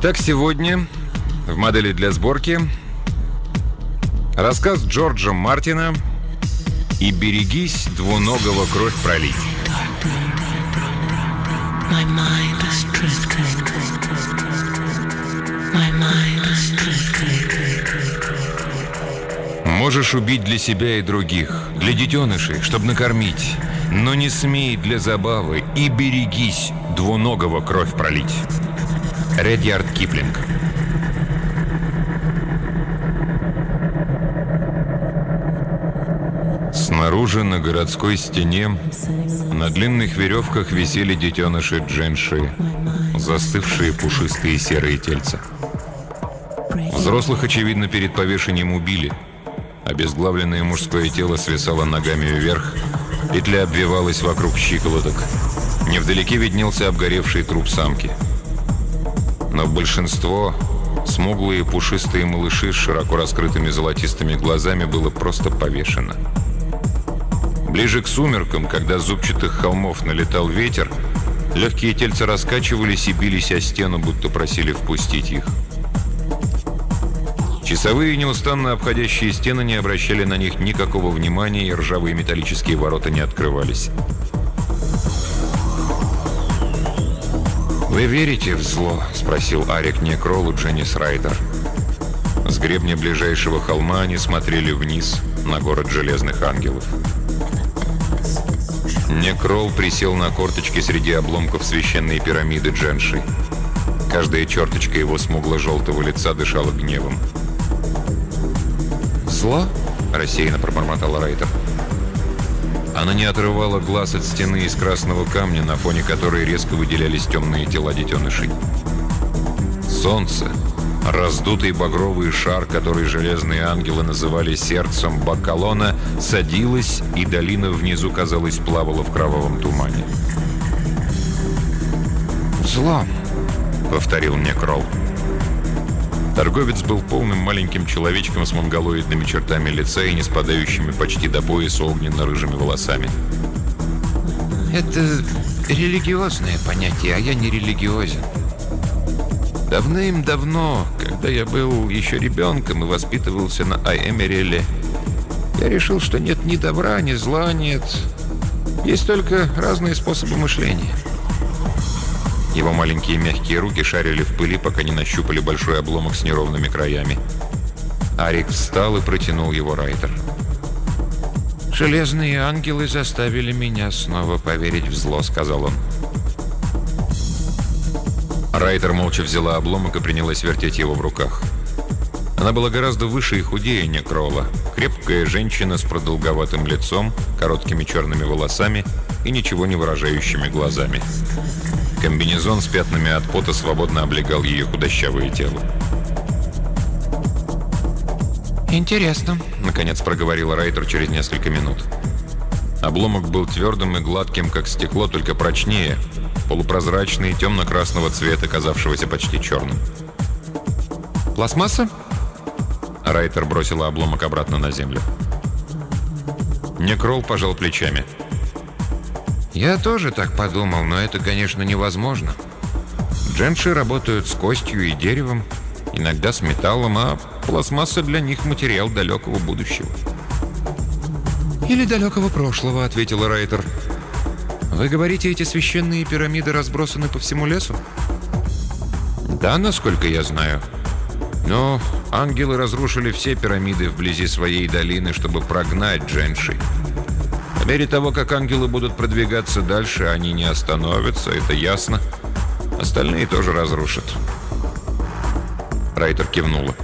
Итак, сегодня в модели для сборки рассказ Джорджа Мартина «И берегись двуногого кровь пролить». Можешь убить для себя и других, для детенышей, чтобы накормить, но не смей для забавы и берегись двуногого кровь пролить. Редьярд Киплинг. Снаружи на городской стене на длинных веревках висели детеныши дженши, застывшие пушистые серые тельца. Взрослых, очевидно, перед повешением убили. Обезглавленное мужское тело свисало ногами вверх, петля обвивалась вокруг щиколоток. Невдалеке виднелся обгоревший труп самки. Но большинство, смуглые пушистые малыши с широко раскрытыми золотистыми глазами, было просто повешено. Ближе к сумеркам, когда с зубчатых холмов налетал ветер, легкие тельца раскачивались и бились о стену, будто просили впустить их. Часовые, неустанно обходящие стены, не обращали на них никакого внимания, и ржавые металлические ворота не открывались. «Вы верите в зло?» — спросил Арик Некрол у Дженнис Райтер. С гребня ближайшего холма они смотрели вниз на город Железных Ангелов. Некрол присел на корточки среди обломков священной пирамиды Дженши. Каждая черточка его смугло-желтого лица дышала гневом. «Зло?» — рассеянно пробормотала Райтер. Она не отрывала глаз от стены из красного камня, на фоне которой резко выделялись темные тела детенышей. Солнце, раздутый багровый шар, который железные ангелы называли сердцем Бакалона, садилось, и долина внизу, казалось, плавала в кровавом тумане. «Зло», — повторил Некрол. Торговец был полным маленьким человечком с монголоидными чертами лица и не спадающими почти до пояса огненно-рыжими волосами. «Это религиозное понятие, а я не религиозен. Давным-давно, когда я был еще ребенком и воспитывался на Аймереле, я решил, что нет ни добра, ни зла, нет. Есть только разные способы мышления». Его маленькие мягкие руки шарили в пыли, пока не нащупали большой обломок с неровными краями. Арик встал и протянул его Райтер. «Железные ангелы заставили меня снова поверить в зло», — сказал он. Райтер молча взяла обломок и принялась вертеть его в руках. Она была гораздо выше и худее Некрола. Крепкая женщина с продолговатым лицом, короткими черными волосами и ничего не выражающими глазами. Комбинезон с пятнами от пота свободно облегал ее худощавое тело. «Интересно», — наконец проговорила Райтер через несколько минут. Обломок был твердым и гладким, как стекло, только прочнее, полупрозрачный, темно-красного цвета, казавшегося почти черным. «Пластмасса?» Райтер бросила обломок обратно на землю. Некрол пожал плечами. «Я тоже так подумал, но это, конечно, невозможно. Дженши работают с костью и деревом, иногда с металлом, а пластмасса для них материал далекого будущего». «Или далекого прошлого», — ответила Райтер. «Вы говорите, эти священные пирамиды разбросаны по всему лесу?» «Да, насколько я знаю. Но ангелы разрушили все пирамиды вблизи своей долины, чтобы прогнать дженши. По мере того, как ангелы будут продвигаться дальше, они не остановятся, это ясно. Остальные тоже разрушат». Райтер кивнула.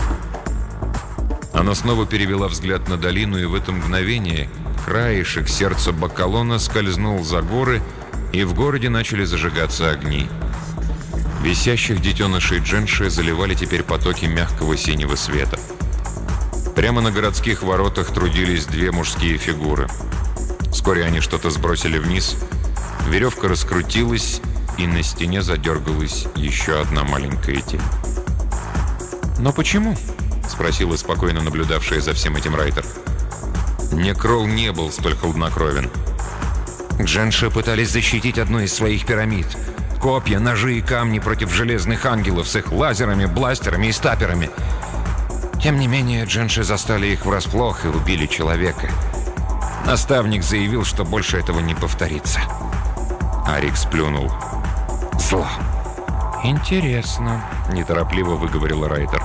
Она снова перевела взгляд на долину, и в это мгновение краешек сердца Бакалона скользнул за горы, и в городе начали зажигаться огни. Висящих детенышей дженши заливали теперь потоки мягкого синего света. Прямо на городских воротах трудились две мужские фигуры. Вскоре они что-то сбросили вниз, веревка раскрутилась, и на стене задергалась еще одна маленькая тень. «Но почему?» — спросила спокойно наблюдавшая за всем этим Райтер. Некрол не был столь хладнокровен. «Дженши пытались защитить одну из своих пирамид. Копья, ножи и камни против железных ангелов с их лазерами, бластерами и стаперами. Тем не менее, дженши застали их врасплох и убили человека. Наставник заявил, что больше этого не повторится. Арик сплюнул. Зло. «Интересно», — неторопливо выговорил Райтер.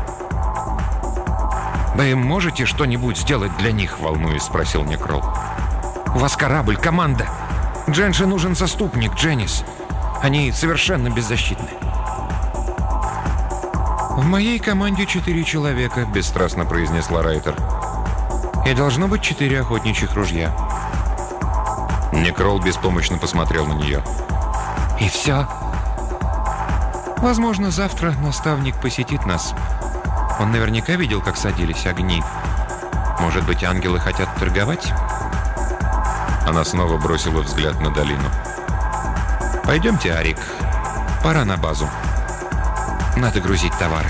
«Вы можете что-нибудь сделать для них?» — волнуясь, спросил Некрол. «У вас корабль, команда. Дженши нужен заступник, Дженнис. Они совершенно беззащитны». «В моей команде 4 человека», — бесстрастно произнесла Райтер. «И должно быть 4 охотничьих ружья». Некрол беспомощно посмотрел на нее. «И все?» «Возможно, завтра наставник посетит нас. Он наверняка видел, как садились огни. Может быть, ангелы хотят торговать?» Она снова бросила взгляд на долину. «Пойдемте, Арик. Пора на базу. Надо грузить товары».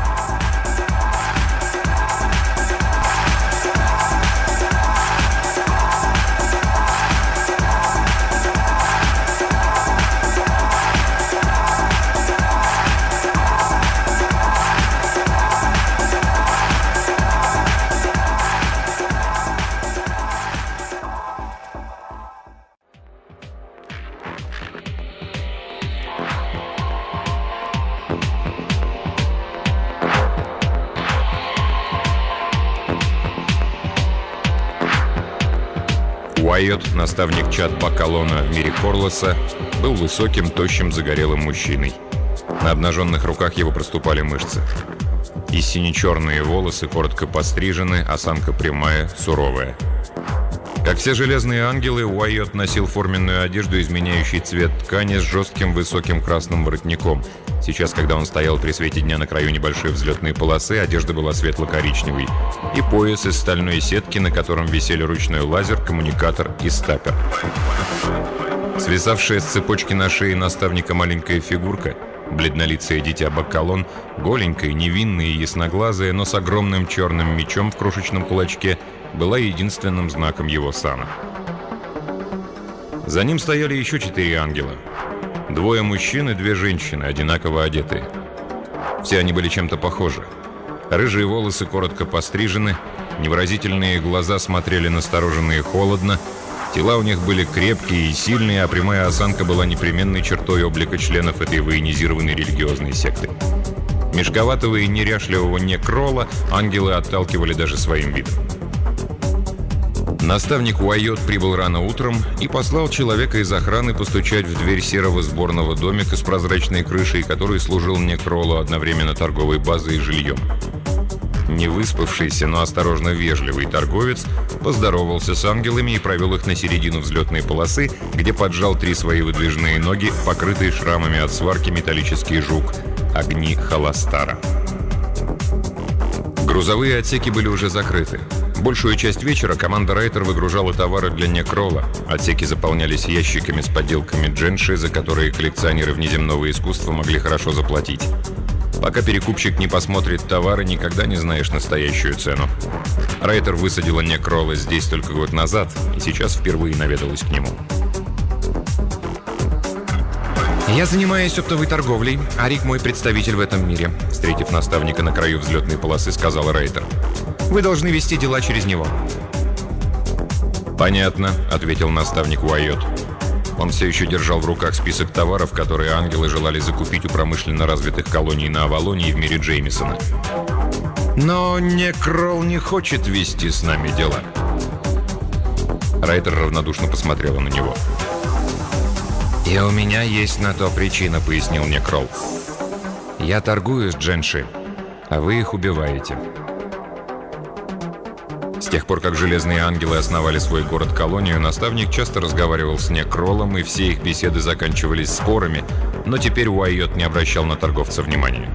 Уайот, наставник Чад Бакалона в мире Корлоса, был высоким, тощим, загорелым мужчиной. На обнаженных руках его проступали мышцы. И сине-черные волосы коротко пострижены, осанка прямая, суровая. Как все железные ангелы, Уайот носил форменную одежду, изменяющую цвет ткани с жестким высоким красным воротником. Сейчас, когда он стоял при свете дня на краю небольшой взлетной полосы, одежда была светло-коричневой. И пояс из стальной сетки, на котором висели ручной лазер, коммуникатор и стапер. Свисавшая с цепочки на шее наставника маленькая фигурка, бледнолицее дитя Бакалон, голенькая, невинная и ясноглазая, но с огромным черным мечом в крошечном кулачке, была единственным знаком его сана. За ним стояли еще 4 ангела. 2 мужчин и 2 женщины, одинаково одетые. Все они были чем-то похожи. Рыжие волосы коротко пострижены, невыразительные глаза смотрели настороженно и холодно, тела у них были крепкие и сильные, а прямая осанка была непременной чертой облика членов этой военизированной религиозной секты. Мешковатого и неряшливого Некрола ангелы отталкивали даже своим видом. Наставник Уайот прибыл рано утром и послал человека из охраны постучать в дверь серого сборного домика с прозрачной крышей, который служил Некролу одновременно торговой базой и жильем. Невыспавшийся, но осторожно вежливый торговец поздоровался с ангелами и провел их на середину взлетной полосы, где поджал 3 свои выдвижные ноги, покрытые шрамами от сварки металлический жук, огни Холостара. Грузовые отсеки были уже закрыты. Большую часть вечера команда Райтер выгружала товары для Некрола. Отсеки заполнялись ящиками с подделками дженши, за которые коллекционеры внеземного искусства могли хорошо заплатить. Пока перекупщик не посмотрит товары, никогда не знаешь настоящую цену. Райтер высадила Некрола здесь только год назад, и сейчас впервые наведалась к нему. «Я занимаюсь оптовой торговлей. Арик мой представитель в этом мире», — встретив наставника на краю взлетной полосы, сказал Райтер. «Вы должны вести дела через него». «Понятно», — ответил наставник Уайот. Он все еще держал в руках список товаров, которые ангелы желали закупить у промышленно развитых колоний на Авалоне и в мире Джеймисона. «Но Некрол не хочет вести с нами дела». Райтер равнодушно посмотрела на него. «И у меня есть на то причина», — пояснил Некрол. «Я торгую с дженши, а вы их убиваете». С тех пор, как Железные Ангелы основали свой город-колонию, наставник часто разговаривал с Некролом, и все их беседы заканчивались спорами, но теперь Уайот не обращал на торговца внимания.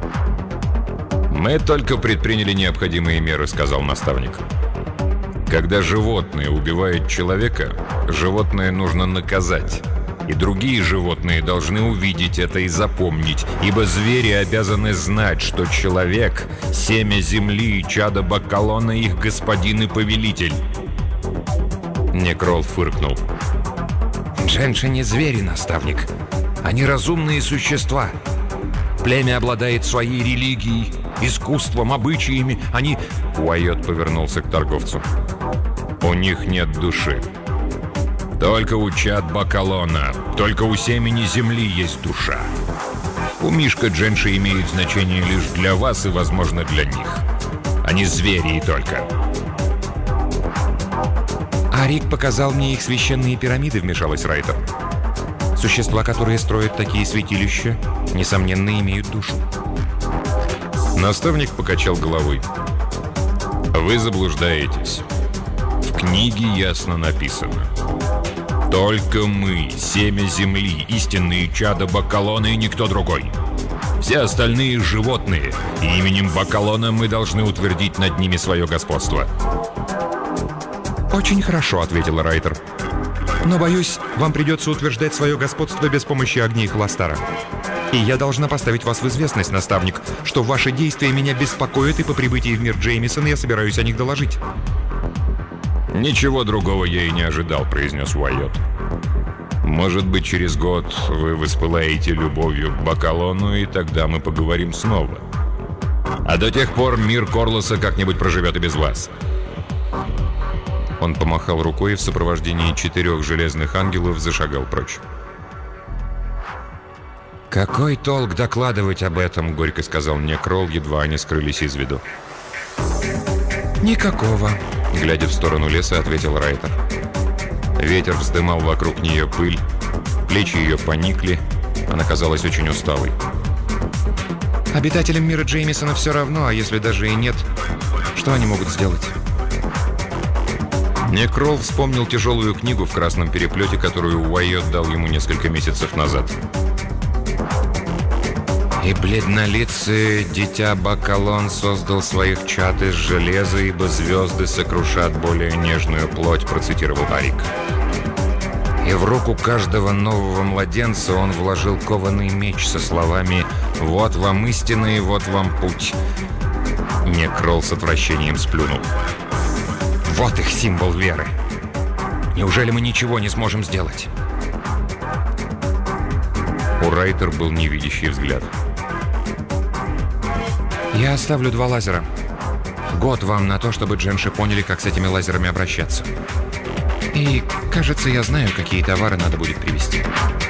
«Мы только предприняли необходимые меры», — сказал наставник. «Когда животное убивает человека, животное нужно наказать. И другие животные должны увидеть это и запомнить, ибо звери обязаны знать, что человек — семя земли, чадо Бакалона, их господин и повелитель». Некрол фыркнул. «Дженши не звери, наставник. Они разумные существа. Племя обладает своей религией, искусством, обычаями. Они...» Уайот повернулся к торговцу. «У них нет души. Только у чад Бакалона, только у семени земли есть душа. У Мишка Дженши имеют значение лишь для вас и, возможно, для них. Они звери и только». «Арик показал мне их священные пирамиды», — вмешалась Райтер. «Существа, которые строят такие святилища, несомненно, имеют душу». Наставник покачал головой. «Вы заблуждаетесь. В книге ясно написано. Только мы, семя земли, истинные чада Бакалона и никто другой. Все остальные — животные, и именем Бакалона мы должны утвердить над ними свое господство». «Очень хорошо», — ответила Райтер. «Но, боюсь, вам придется утверждать свое господство без помощи огней Холостара. И я должна поставить вас в известность, наставник, что ваши действия меня беспокоят, и по прибытии в мир Джеймисон я собираюсь о них доложить». «Ничего другого я и не ожидал», — произнес Уайот. «Может быть, через год вы воспылаете любовью к Бакалону, и тогда мы поговорим снова. А до тех пор мир Корлоса как-нибудь проживет и без вас». Он помахал рукой и в сопровождении 4 железных ангелов зашагал прочь. «Какой толк докладывать об этом?» — горько сказал мне Кролл, едва они скрылись из виду. «Никакого», — глядя в сторону леса, ответил Райтер. Ветер вздымал вокруг нее пыль, плечи ее поникли, она казалась очень усталой. «Обитателям мира Джеймисона все равно, а если даже и нет, что они могут сделать?» Некрол вспомнил тяжелую книгу в красном переплете, которую Уайот дал ему несколько месяцев назад. «И бледнолицый дитя Бакалон создал своих чад из железа, ибо звезды сокрушат более нежную плоть», — процитировал Арик. «И в руку каждого нового младенца он вложил кованый меч со словами «Вот вам истина и вот вам путь». Некрол с отвращением сплюнул. «Вот их символ веры. Неужели мы ничего не сможем сделать?» У Райтер был невидящий взгляд. «Я оставлю 2 лазера. Год вам на то, чтобы Дженши поняли, как с этими лазерами обращаться. И, кажется, я знаю, какие товары надо будет привезти».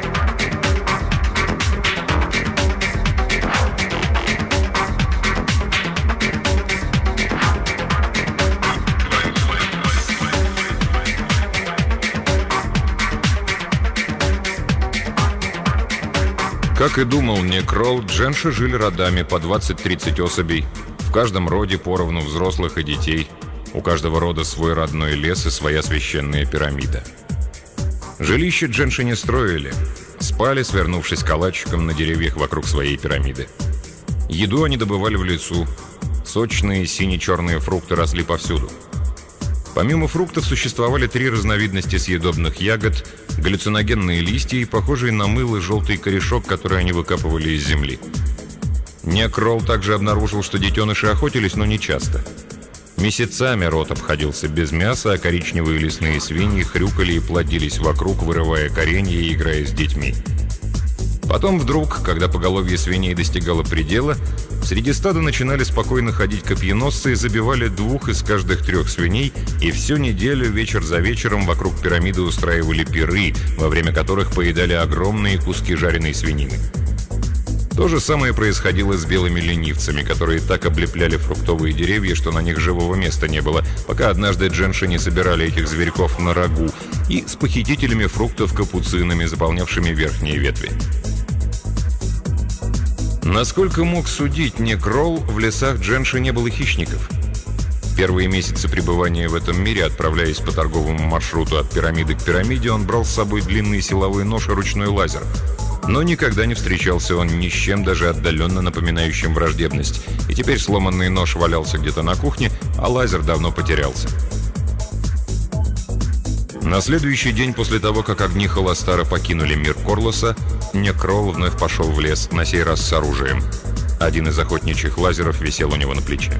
Как и думал Некрол, Дженши жили родами по 20-30 особей, в каждом роде поровну взрослых и детей, у каждого рода свой родной лес и своя священная пирамида. Жилище Дженши не строили, спали, свернувшись калачиком на деревьях вокруг своей пирамиды. Еду они добывали в лесу, сочные сине-черные фрукты росли повсюду. Помимо фруктов существовали 3 разновидности съедобных ягод, галлюциногенные листья и похожие на мыло желтый корешок, который они выкапывали из земли. Некрол также обнаружил, что детеныши охотились, но не часто. Месяцами род обходился без мяса, а коричневые лесные свиньи хрюкали и плодились вокруг, вырывая коренья и играя с детьми. Потом вдруг, когда поголовье свиней достигало предела, среди стада начинали спокойно ходить копьеносцы и забивали 2 из каждых 3 свиней, и всю неделю вечер за вечером вокруг пирамиды устраивали пиры, во время которых поедали огромные куски жареной свинины. То же самое происходило с белыми ленивцами, которые так облепляли фруктовые деревья, что на них живого места не было, пока однажды Дженши не собирали этих зверьков на рагу, и с похитителями фруктов капуцинами, заполнявшими верхние ветви. Насколько мог судить Некрол, в лесах Дженши не было хищников. Первые месяцы пребывания в этом мире, отправляясь по торговому маршруту от пирамиды к пирамиде, он брал с собой длинный силовой нож и ручной лазер. Но никогда не встречался он ни с чем, даже отдаленно напоминающим враждебность. И теперь сломанный нож валялся где-то на кухне, а лазер давно потерялся. На следующий день после того, как огни Холостара покинули мир Корлоса, Некрол вновь пошел в лес, на сей раз с оружием. Один из охотничьих лазеров висел у него на плече.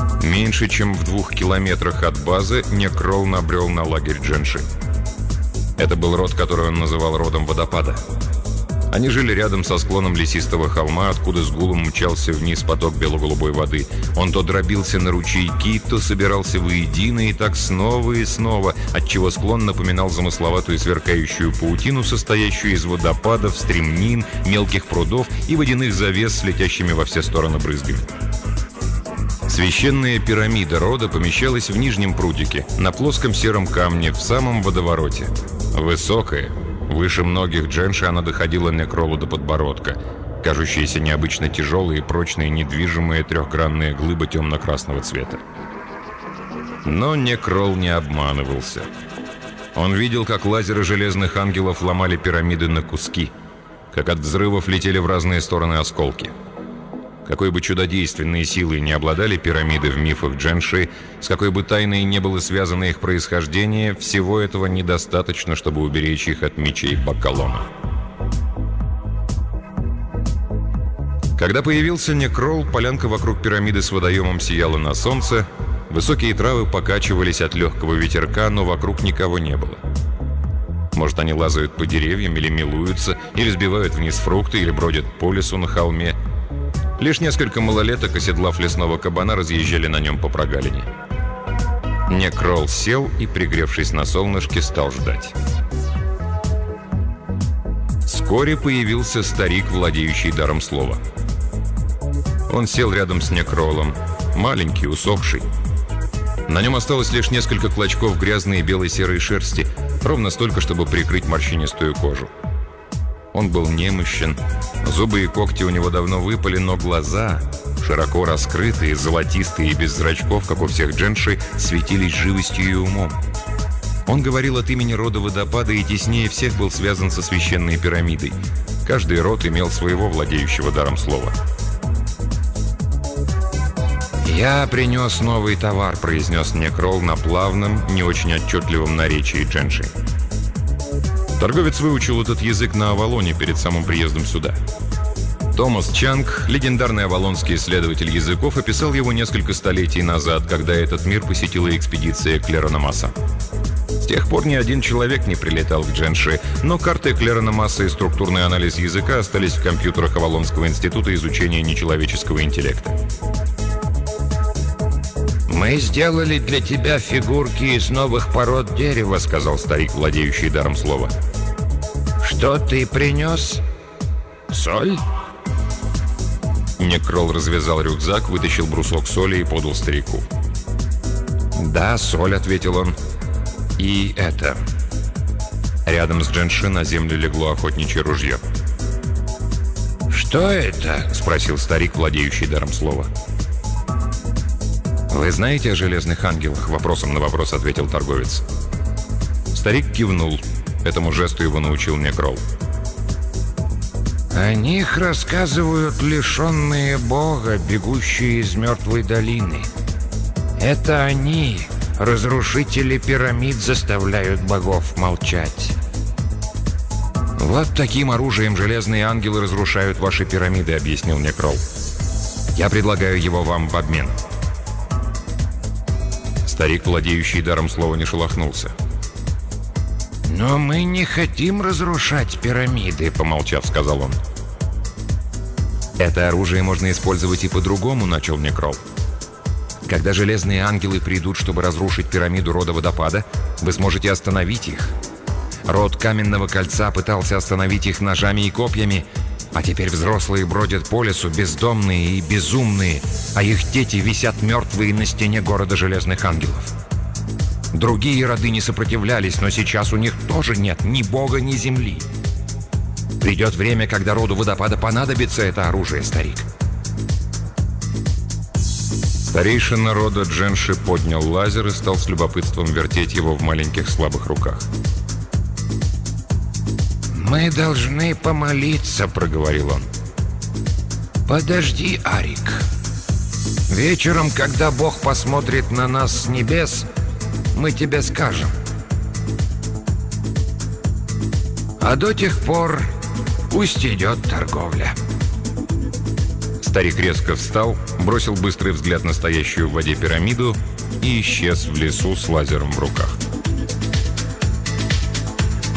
Меньше чем в 2 километрах от базы Некрол набрел на лагерь Дженши. Это был род, который он называл родом водопада. Они жили рядом со склоном лесистого холма, откуда с гулом мчался вниз поток бело-голубой воды. Он то дробился на ручейки, то собирался воедино, и так снова и снова, отчего склон напоминал замысловатую сверкающую паутину, состоящую из водопадов, стремнин, мелких прудов и водяных завес с летящими во все стороны брызгами. Священная пирамида рода помещалась в нижнем прудике, на плоском сером камне, в самом водовороте. Высокая, выше многих дженши, она доходила Некролу до подбородка, кажущаяся необычно тяжелой и прочной недвижимая трехгранная глыба темно-красного цвета. Но Некрол не обманывался. Он видел, как лазеры железных ангелов ломали пирамиды на куски, как от взрывов летели в разные стороны осколки. Какой бы чудодейственной силой не обладали пирамиды в мифах дженши, с какой бы тайной не было связано их происхождение, всего этого недостаточно, чтобы уберечь их от мечей Баккалона. Когда появился Некрол, полянка вокруг пирамиды с водоемом сияла на солнце, высокие травы покачивались от легкого ветерка, но вокруг никого не было. Может, они лазают по деревьям или милуются, или сбивают вниз фрукты, или бродят по лесу на холме. Лишь несколько малолеток, оседлав лесного кабана, разъезжали на нем по прогалине. Некрол сел и, пригревшись на солнышке, стал ждать. Вскоре появился старик, владеющий даром слова. Он сел рядом с Некролом, маленький, усохший. На нем осталось лишь несколько клочков грязной белой серой шерсти, ровно столько, чтобы прикрыть морщинистую кожу. Он был немощен, зубы и когти у него давно выпали, но глаза, широко раскрытые, золотистые и без зрачков, как у всех дженши, светились живостью и умом. Он говорил от имени рода водопада и теснее всех был связан со священной пирамидой. Каждый род имел своего владеющего даром слова. «Я принес новый товар», — произнес Некрол на плавном, не очень отчетливом наречии дженши. Торговец выучил этот язык на Авалоне перед самым приездом сюда. Томас Чанг, легендарный авалонский исследователь языков, описал его несколько столетий назад, когда этот мир посетила экспедиция Клерона Масса. С тех пор ни один человек не прилетал к дженши, но карты Клерона Масса и структурный анализ языка остались в компьютерах Авалонского института изучения нечеловеческого интеллекта. «Мы сделали для тебя фигурки из новых пород дерева», — сказал старик, владеющий даром слова. «Что ты принес? Соль?» Некрол развязал рюкзак, вытащил брусок соли и подал старику. «Да, соль», — ответил он. «И это...» Рядом с дженши на землю легло охотничье ружье. «Что это?» — спросил старик, владеющий даром слова. «Вы знаете о железных ангелах?» — вопросом на вопрос ответил торговец. Старик кивнул. Этому жесту его научил Некрол. «О них рассказывают лишенные Бога, бегущие из мертвой долины. Это они, разрушители пирамид, заставляют богов молчать». «Вот таким оружием железные ангелы разрушают ваши пирамиды», — объяснил Некрол. «Я предлагаю его вам в обмен». Старик, владеющий даром слова, не шелохнулся. «Но мы не хотим разрушать пирамиды», — помолчав, сказал он. «Это оружие можно использовать и по-другому», — начал Некрол. «Когда железные ангелы придут, чтобы разрушить пирамиду рода водопада, вы сможете остановить их. Род Каменного Кольца пытался остановить их ножами и копьями, а теперь взрослые бродят по лесу, бездомные и безумные, а их дети висят мертвые на стене города Железных Ангелов. Другие роды не сопротивлялись, но сейчас у них тоже нет ни бога, ни земли. Придет время, когда роду водопада понадобится это оружие, старик». Старейшина рода дженши поднял лазер и стал с любопытством вертеть его в маленьких слабых руках. «Мы должны помолиться», — проговорил он. «Подожди, Арик. Вечером, когда Бог посмотрит на нас с небес, мы тебе скажем. А до тех пор пусть идет торговля». Старик резко встал, бросил быстрый взгляд на стоящую в воде пирамиду и исчез в лесу с лазером в руках.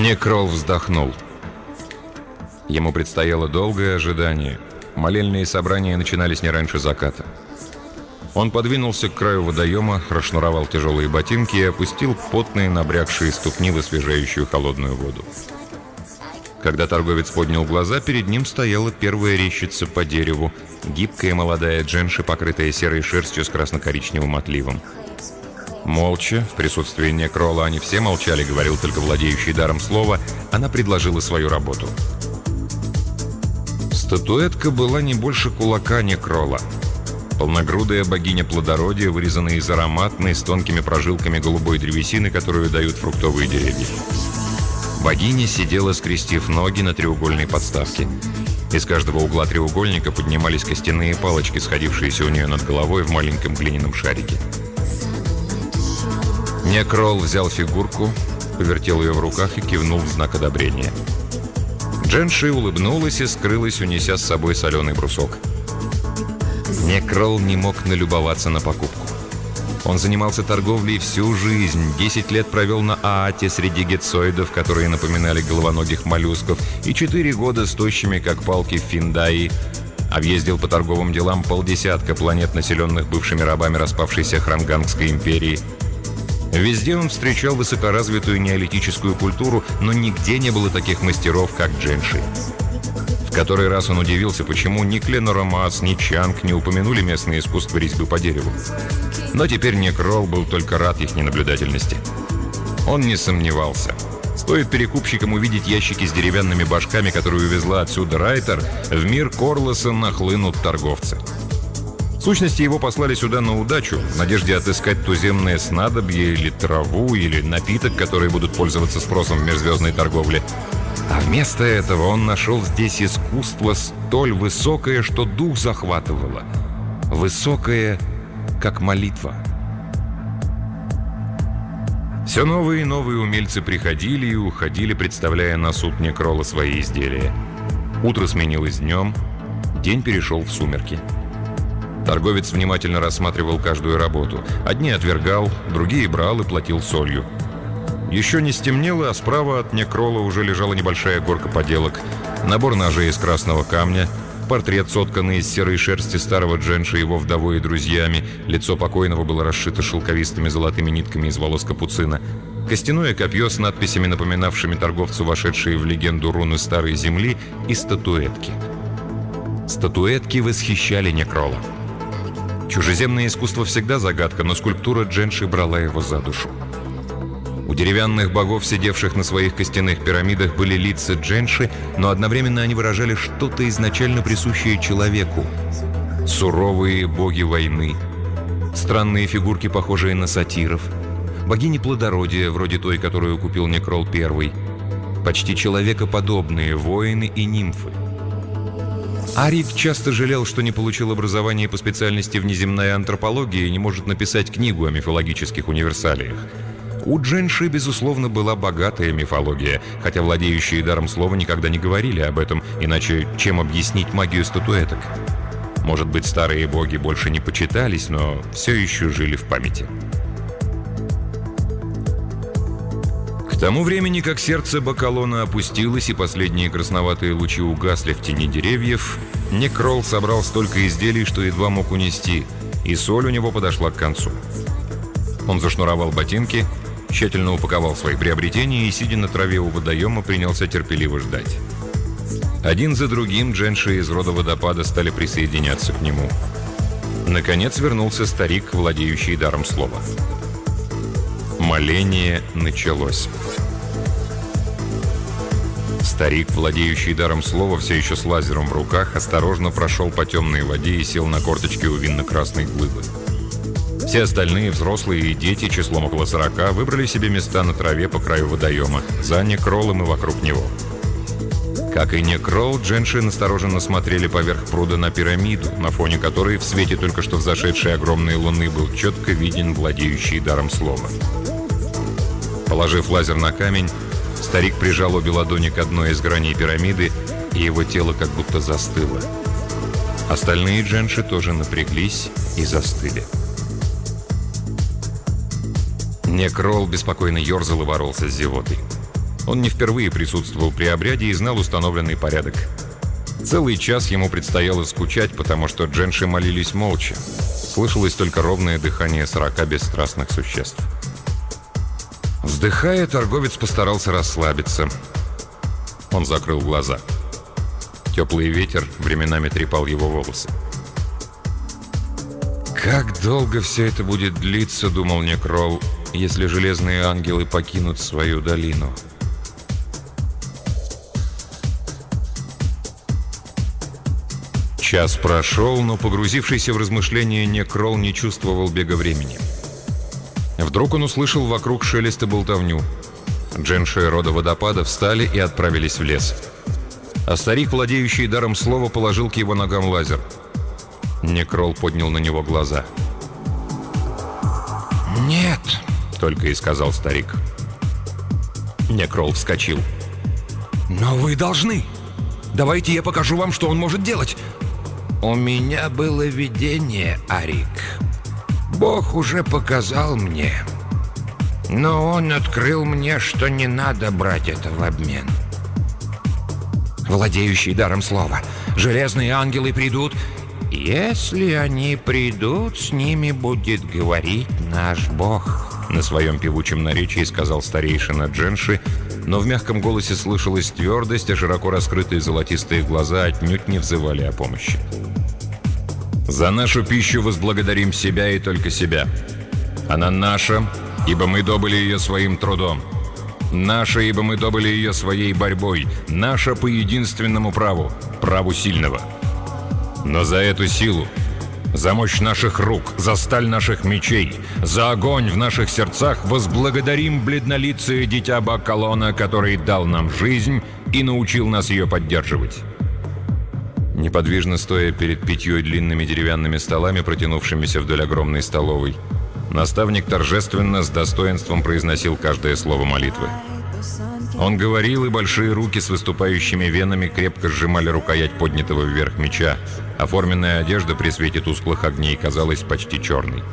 Некрол вздохнул. Ему предстояло долгое ожидание. Молельные собрания начинались не раньше заката. Он подвинулся к краю водоема, расшнуровал тяжелые ботинки и опустил потные, набрякшие ступни в освежающую холодную воду. Когда торговец поднял глаза, перед ним стояла первая резчица по дереву, гибкая молодая дженши, покрытая серой шерстью с красно-коричневым отливом. Молча, в присутствии Некрола, они все молчали, говорил только владеющий даром слова, она предложила свою работу. Статуэтка была не больше кулака Некрола. Полногрудая богиня плодородия, вырезанная из ароматной, с тонкими прожилками голубой древесины, которую дают фруктовые деревья. Богиня сидела, скрестив ноги на треугольной подставке. Из каждого угла треугольника поднимались костяные палочки, сходившиеся у нее над головой в маленьком глиняном шарике. Некрол взял фигурку, повертел ее в руках и кивнул в знак одобрения. Дженши улыбнулась и скрылась, унеся с собой соленый брусок. Некрол не мог налюбоваться на покупку. Он занимался торговлей всю жизнь, 10 лет провел на Аате среди гетсоидов, которые напоминали головоногих моллюсков, и 4 года с тощими, как палки, в Финдаи. Объездил по торговым делам 50 планет, населенных бывшими рабами распавшейся Хрангангской империи. Везде он встречал высокоразвитую неолитическую культуру, но нигде не было таких мастеров, как Дженши. В который раз он удивился, почему ни Кленоромас, ни Чанг не упомянули местное искусство резьбы по дереву. Но теперь Некрол был только рад их ненаблюдательности. Он не сомневался. Стоит перекупщикам увидеть ящики с деревянными башками, которые увезла отсюда Райтер, в мир Корлоса нахлынут торговцы. В сущности, его послали сюда на удачу, в надежде отыскать туземное снадобье или траву, или напиток, которые будут пользоваться спросом в межзвездной торговле. А вместо этого он нашел здесь искусство столь высокое, что дух захватывало. Высокое, как молитва. Все новые и новые умельцы приходили и уходили, представляя на суд Некрола свои изделия. Утро сменилось днем, день перешел в сумерки. Торговец внимательно рассматривал каждую работу. Одни отвергал, другие брал и платил солью. Еще не стемнело, а справа от Некрола уже лежала небольшая горка поделок. Набор ножей из красного камня, портрет, сотканный из серой шерсти старого Дженши, его вдовой и друзьями. Лицо покойного было расшито шелковистыми золотыми нитками из волос капуцина. Костяное копье с надписями, напоминавшими торговцу вошедшие в легенду руны старой земли, и статуэтки. Статуэтки восхищали Некрола. Чужеземное искусство всегда загадка, но скульптура Дженши брала его за душу. У деревянных богов, сидевших на своих костяных пирамидах, были лица Дженши, но одновременно они выражали что-то изначально присущее человеку. Суровые боги войны, странные фигурки, похожие на сатиров, богини плодородия, вроде той, которую купил Некрол I, почти человекоподобные воины и нимфы. Арик часто жалел, что не получил образование по специальности внеземная антропология и не может написать книгу о мифологических универсалиях. У Дженши, безусловно, была богатая мифология, хотя владеющие даром слова никогда не говорили об этом, иначе чем объяснить магию статуэток? Может быть, старые боги больше не почитались, но все еще жили в памяти. К тому времени, как сердце Бакалона опустилось и последние красноватые лучи угасли в тени деревьев, Некрол собрал столько изделий, что едва мог унести, и соль у него подошла к концу. Он зашнуровал ботинки, тщательно упаковал свои приобретения и, сидя на траве у водоема, принялся терпеливо ждать. Один за другим Дженши из рода водопада стали присоединяться к нему. Наконец вернулся старик, владеющий даром слова. Моление началось. Старик, владеющий даром слова, все еще с лазером в руках, осторожно прошел по темной воде и сел на корточки у винно-красной глыбы. Все остальные, взрослые и дети, числом около 40, выбрали себе места на траве по краю водоема, за Некролом и вокруг него. Как и Некрол, Дженши настороженно смотрели поверх пруда на пирамиду, на фоне которой в свете только что взошедшей огромной луны был четко виден владеющий даром слова. Положив лазер на камень, старик прижал обе ладони к одной из граней пирамиды, и его тело как будто застыло. Остальные Дженши тоже напряглись и застыли. Некрол беспокойно ерзал и боролся с зевотой. Он не впервые присутствовал при обряде и знал установленный порядок. Целый час ему предстояло скучать, потому что дженши молились молча. Слышалось только ровное дыхание 40 бесстрастных существ. Вздыхая, торговец постарался расслабиться. Он закрыл глаза. Теплый ветер временами трепал его волосы. «Как долго все это будет длиться, — думал Некрол, — если железные ангелы покинут свою долину?» Час прошел, но, погрузившийся в размышления, Некрол не чувствовал бега времени. Вдруг он услышал вокруг шелест и болтовню. Дженши рода водопада встали и отправились в лес. А старик, владеющий даром слова, положил к его ногам лазер. Некрол поднял на него глаза. «Нет», — только и сказал старик. Некрол вскочил. «Но вы должны! Давайте я покажу вам, что он может делать!» «У меня было видение, Арик. Бог уже показал мне. Но он открыл мне, что не надо брать это в обмен. Владеющий даром слова. Железные ангелы придут. Если они придут, с ними будет говорить наш Бог», — на своем певучем наречии сказал старейшина Дженши, но в мягком голосе слышалась твердость, а широко раскрытые золотистые глаза отнюдь не взывали о помощи. «За нашу пищу возблагодарим себя и только себя. Она наша, ибо мы добыли ее своим трудом. Наша, ибо мы добыли ее своей борьбой. Наша по единственному праву, праву сильного. Но за эту силу, за мощь наших рук, за сталь наших мечей, за огонь в наших сердцах возблагодарим бледнолицее дитя Баккалона, который дал нам жизнь и научил нас ее поддерживать». Неподвижно стоя перед 5 длинными деревянными столами, протянувшимися вдоль огромной столовой, наставник торжественно с достоинством произносил каждое слово молитвы. Он говорил, и большие руки с выступающими венами крепко сжимали рукоять поднятого вверх меча, а форменная одежда при свете тусклых огней казалась почти черной.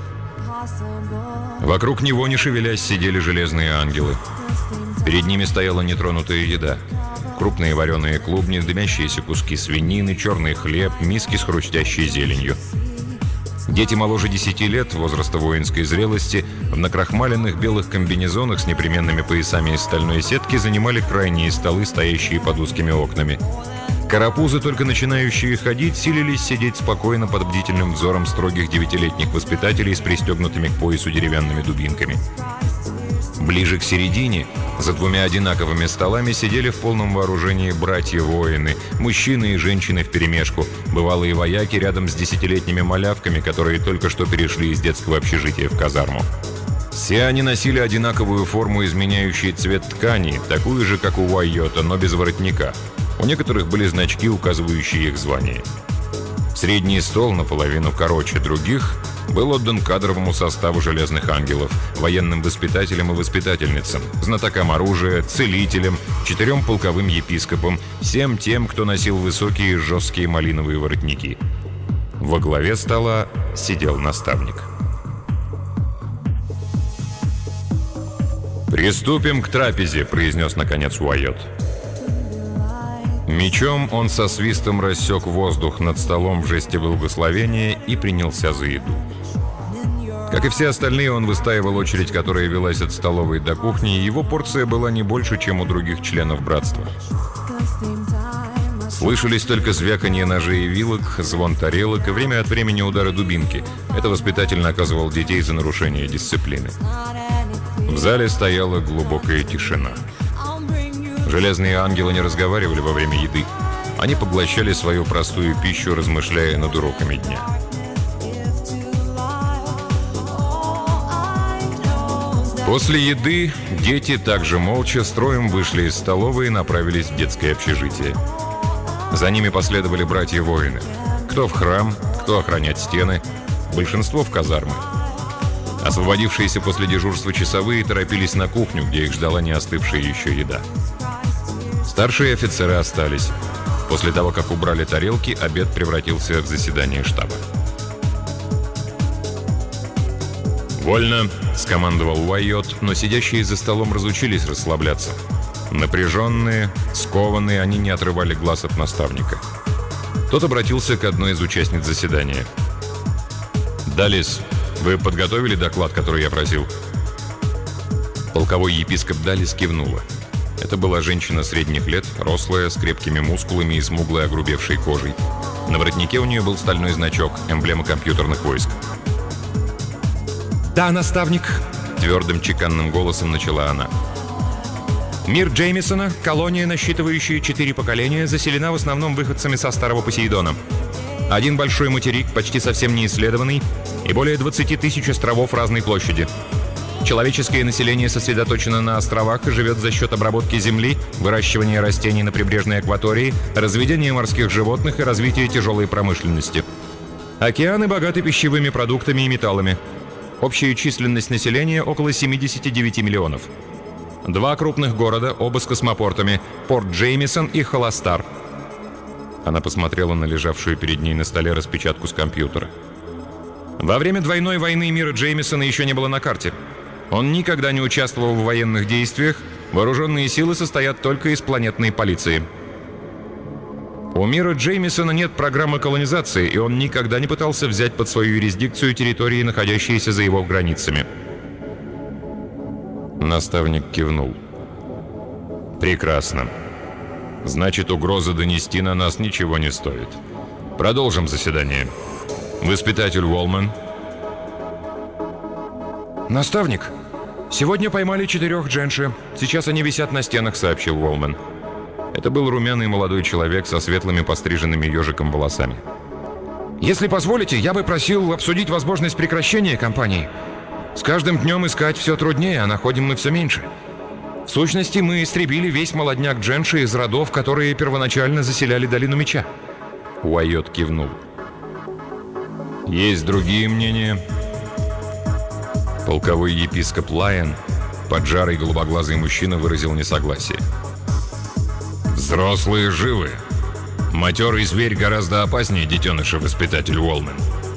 Вокруг него, не шевелясь, сидели железные ангелы. Перед ними стояла нетронутая еда. Крупные вареные клубни, дымящиеся куски свинины, черный хлеб, миски с хрустящей зеленью. Дети моложе 10 лет, возраста воинской зрелости, в накрахмаленных белых комбинезонах с непременными поясами из стальной сетки занимали крайние столы, стоящие под узкими окнами. Карапузы, только начинающие ходить, силились сидеть спокойно под бдительным взором строгих 9-летних воспитателей с пристегнутыми к поясу деревянными дубинками. Ближе к середине, за 2 одинаковыми столами, сидели в полном вооружении братья-воины, мужчины и женщины вперемешку, бывалые вояки рядом с 10-летними малявками, которые только что перешли из детского общежития в казарму. Все они носили одинаковую форму, изменяющую цвет ткани, такую же, как у Уайота, но без воротника. У некоторых были значки, указывающие их звание. Средний стол, наполовину короче других, был отдан кадровому составу железных ангелов, военным воспитателям и воспитательницам, знатокам оружия, целителям, 4 полковым епископам, всем тем, кто носил высокие жесткие малиновые воротники. Во главе стола сидел наставник. «Приступим к трапезе», — произнес наконец Уайот. Мечом он со свистом рассек воздух над столом в жесте благословения и принялся за еду. Как и все остальные, он выстаивал очередь, которая велась от столовой до кухни, и его порция была не больше, чем у других членов братства. Слышались только звяканье ножей и вилок, звон тарелок и время от времени удары дубинки. Это воспитатель наказывал детей за нарушение дисциплины. В зале стояла глубокая тишина. Железные ангелы не разговаривали во время еды. Они поглощали свою простую пищу, размышляя над уроками дня. После еды дети также молча строем вышли из столовой и направились в детское общежитие. За ними последовали братья-воины. Кто в храм, кто охранять стены, большинство в казармы. Освободившиеся после дежурства часовые торопились на кухню, где их ждала не остывшая еще еда. Старшие офицеры остались. После того, как убрали тарелки, обед превратился в заседание штаба. «Вольно!» — скомандовал Уайот, но сидящие за столом разучились расслабляться. Напряженные, скованные, они не отрывали глаз от наставника. Тот обратился к одной из участниц заседания. «Далис, вы подготовили доклад, который я просил?» Полковой епископ Далис кивнула. Это была женщина средних лет, рослая, с крепкими мускулами и смуглой огрубевшей кожей. На воротнике у нее был стальной значок, эмблема компьютерных войск. «Да, наставник», — твердым чеканным голосом начала она. «Мир Джеймисона, колония, насчитывающая 4 поколения, заселена в основном выходцами со Старого Посейдона. Один большой материк, почти совсем не исследованный, и более 20 тысяч островов разной площади. Человеческое население сосредоточено на островах и живет за счет обработки земли, выращивания растений на прибрежной акватории, разведения морских животных и развития тяжелой промышленности. Океаны богаты пищевыми продуктами и металлами. Общая численность населения около 79 миллионов. 2 крупных города, оба с космопортами – Порт Джеймисон и Холостар». Она посмотрела на лежавшую перед ней на столе распечатку с компьютера. «Во время двойной войны мира Джеймисона еще не было на карте. Он никогда не участвовал в военных действиях, вооруженные силы состоят только из планетной полиции. У мира Джеймисона нет программы колонизации, и он никогда не пытался взять под свою юрисдикцию территории, находящиеся за его границами». Наставник кивнул. «Прекрасно. Значит, угроза донести на нас ничего не стоит. Продолжим заседание. Воспитатель Уолман». «Наставник, сегодня поймали 4 дженши. Сейчас они висят на стенах», — сообщил Уолман. Это был румяный молодой человек со светлыми постриженными ежиком волосами. «Если позволите, я бы просил обсудить возможность прекращения кампании. С каждым днем искать все труднее, а находим мы все меньше. В сущности, мы истребили весь молодняк дженши из родов, которые первоначально заселяли Долину Меча». Уайот кивнул. «Есть другие мнения?» Полковой епископ Лайон, поджарый голубоглазый мужчина, выразил несогласие. «Взрослые живы. Матерый зверь гораздо опаснее детеныша, воспитатель Уолман».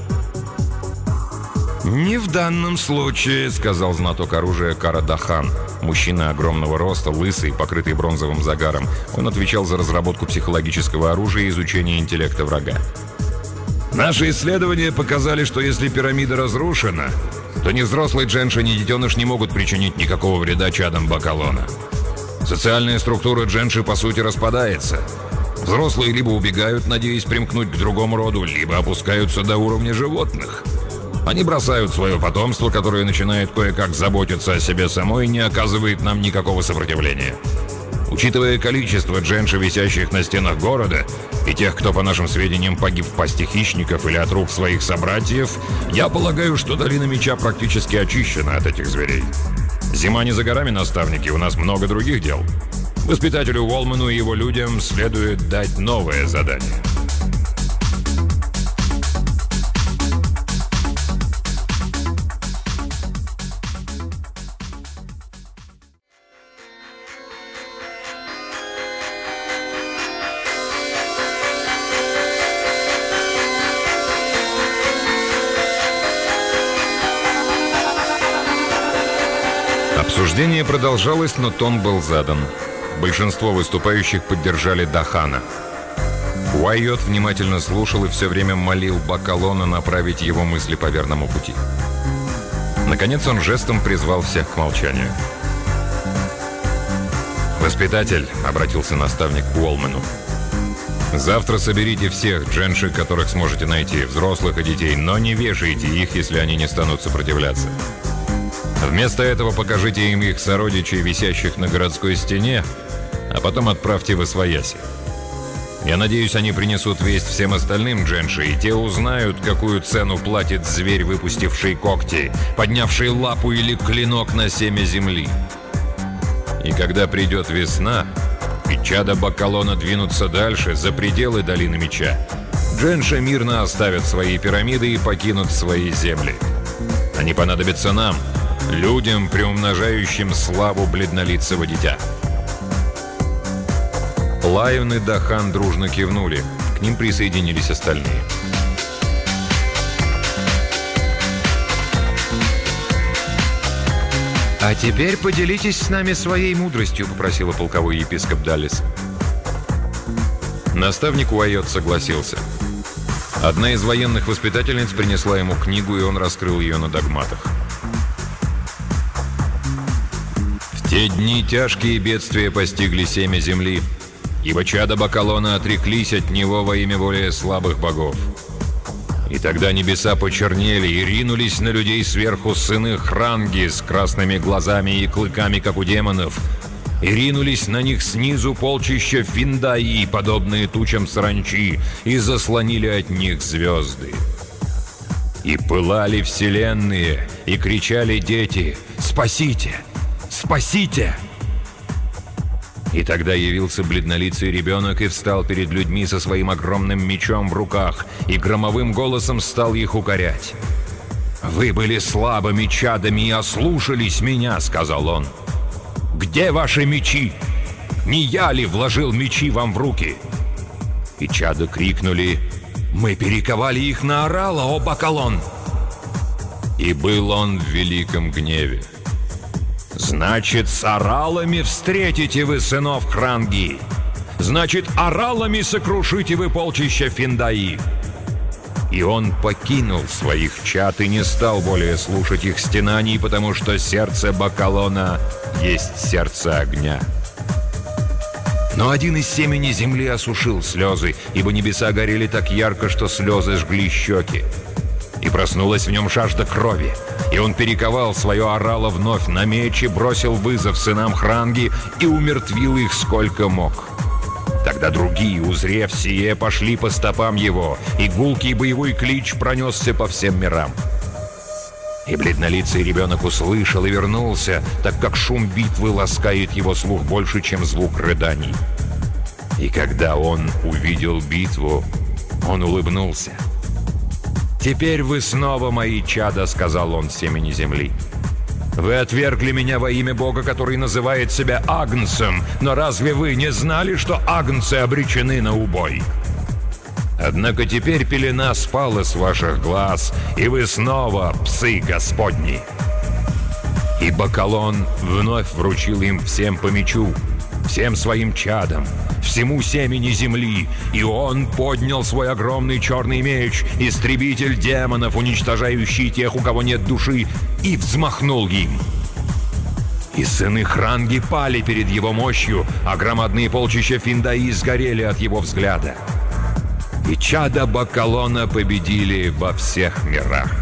«Не в данном случае», — сказал знаток оружия Кара Дахан. Мужчина огромного роста, лысый, покрытый бронзовым загаром. Он отвечал за разработку психологического оружия и изучение интеллекта врага. «Наши исследования показали, что если пирамида разрушена, то ни взрослый дженши, ни детеныш не могут причинить никакого вреда чадам Бакалона. Социальная структура дженши, по сути, распадается. Взрослые либо убегают, надеясь примкнуть к другому роду, либо опускаются до уровня животных. Они бросают свое потомство, которое начинает кое-как заботиться о себе самой и не оказывает нам никакого сопротивления. Учитывая количество дженши, висящих на стенах города, и тех, кто, по нашим сведениям, погиб в пасти хищников или от рук своих собратьев, я полагаю, что Долина Меча практически очищена от этих зверей. Зима не за горами, наставники, у нас много других дел. Воспитателю Уолману и его людям следует дать новое задание». Обсуждение продолжалось, но тон был задан. Большинство выступающих поддержали Дахана. Уайот внимательно слушал и все время молил Бакалона направить его мысли по верному пути. Наконец он жестом призвал всех к молчанию. «Воспитатель», — обратился наставник к Уолману, — «завтра соберите всех дженши, которых сможете найти, взрослых и детей, но не вешайте их, если они не станут сопротивляться. Вместо этого покажите им их сородичей, висящих на городской стене, а потом отправьте в Освояси. Я надеюсь, они принесут весть всем остальным дженши, и те узнают, какую цену платит зверь, выпустивший когти, поднявший лапу или клинок на семя земли. И когда придет весна, и чада Бакалона двинутся дальше, за пределы Долины Меча, дженши мирно оставят свои пирамиды и покинут свои земли. Они понадобятся нам, людям, приумножающим славу бледнолицего дитя». Лайон и Дахан дружно кивнули. К ним присоединились остальные. «А теперь поделитесь с нами своей мудростью», — попросила полковой епископ Даллес. Наставник Уайот согласился. Одна из военных воспитательниц принесла ему книгу, и он раскрыл ее на догматах. В те дни тяжкие бедствия постигли семя земли, ибо чада Бакалона отреклись от него во имя более слабых богов. И тогда небеса почернели и ринулись на людей сверху сыны Хранги с красными глазами и клыками, как у демонов, и ринулись на них снизу полчища Финдаи, подобные тучам саранчи, и заслонили от них звезды. И пылали вселенные, и кричали дети: «Спасите! Спасите!» И тогда явился бледнолицый ребенок и встал перед людьми со своим огромным мечом в руках и громовым голосом стал их укорять. «Вы были слабыми чадами и ослушались меня», — сказал он. «Где ваши мечи? Не я ли вложил мечи вам в руки?» И чада крикнули: «Мы перековали их на орала, о Бакалон!» И был он в великом гневе. «Значит, с оралами встретите вы сынов Хранги! Значит, оралами сокрушите вы полчища Финдаи!» И он покинул своих чад и не стал более слушать их стенаний, потому что сердце Бакалона есть сердце огня. Но один из семени земли осушил слезы, ибо небеса горели так ярко, что слезы жгли щеки. И проснулась в нем жажда крови, и он перековал свое орало вновь на меч и бросил вызов сынам Хранги и умертвил их сколько мог. Тогда другие, узрев сие, пошли по стопам его, и гулкий боевой клич пронесся по всем мирам. И бледнолицый ребенок услышал и вернулся, так как шум битвы ласкает его слух больше, чем звук рыданий. И когда он увидел битву, он улыбнулся. «Теперь вы снова мои чада», — сказал он семени земли. «Вы отвергли меня во имя Бога, который называет себя Агнцем, но разве вы не знали, что агнцы обречены на убой? Однако теперь пелена спала с ваших глаз, и вы снова псы Господни». И Бакалон вновь вручил им всем по мечу, всем своим чадам, всему семени земли, и он поднял свой огромный черный меч, истребитель демонов, уничтожающий тех, у кого нет души, и взмахнул им. И сыны Хранги пали перед его мощью, а громадные полчища Финдаи сгорели от его взгляда. И чада Бакалона победили во всех мирах.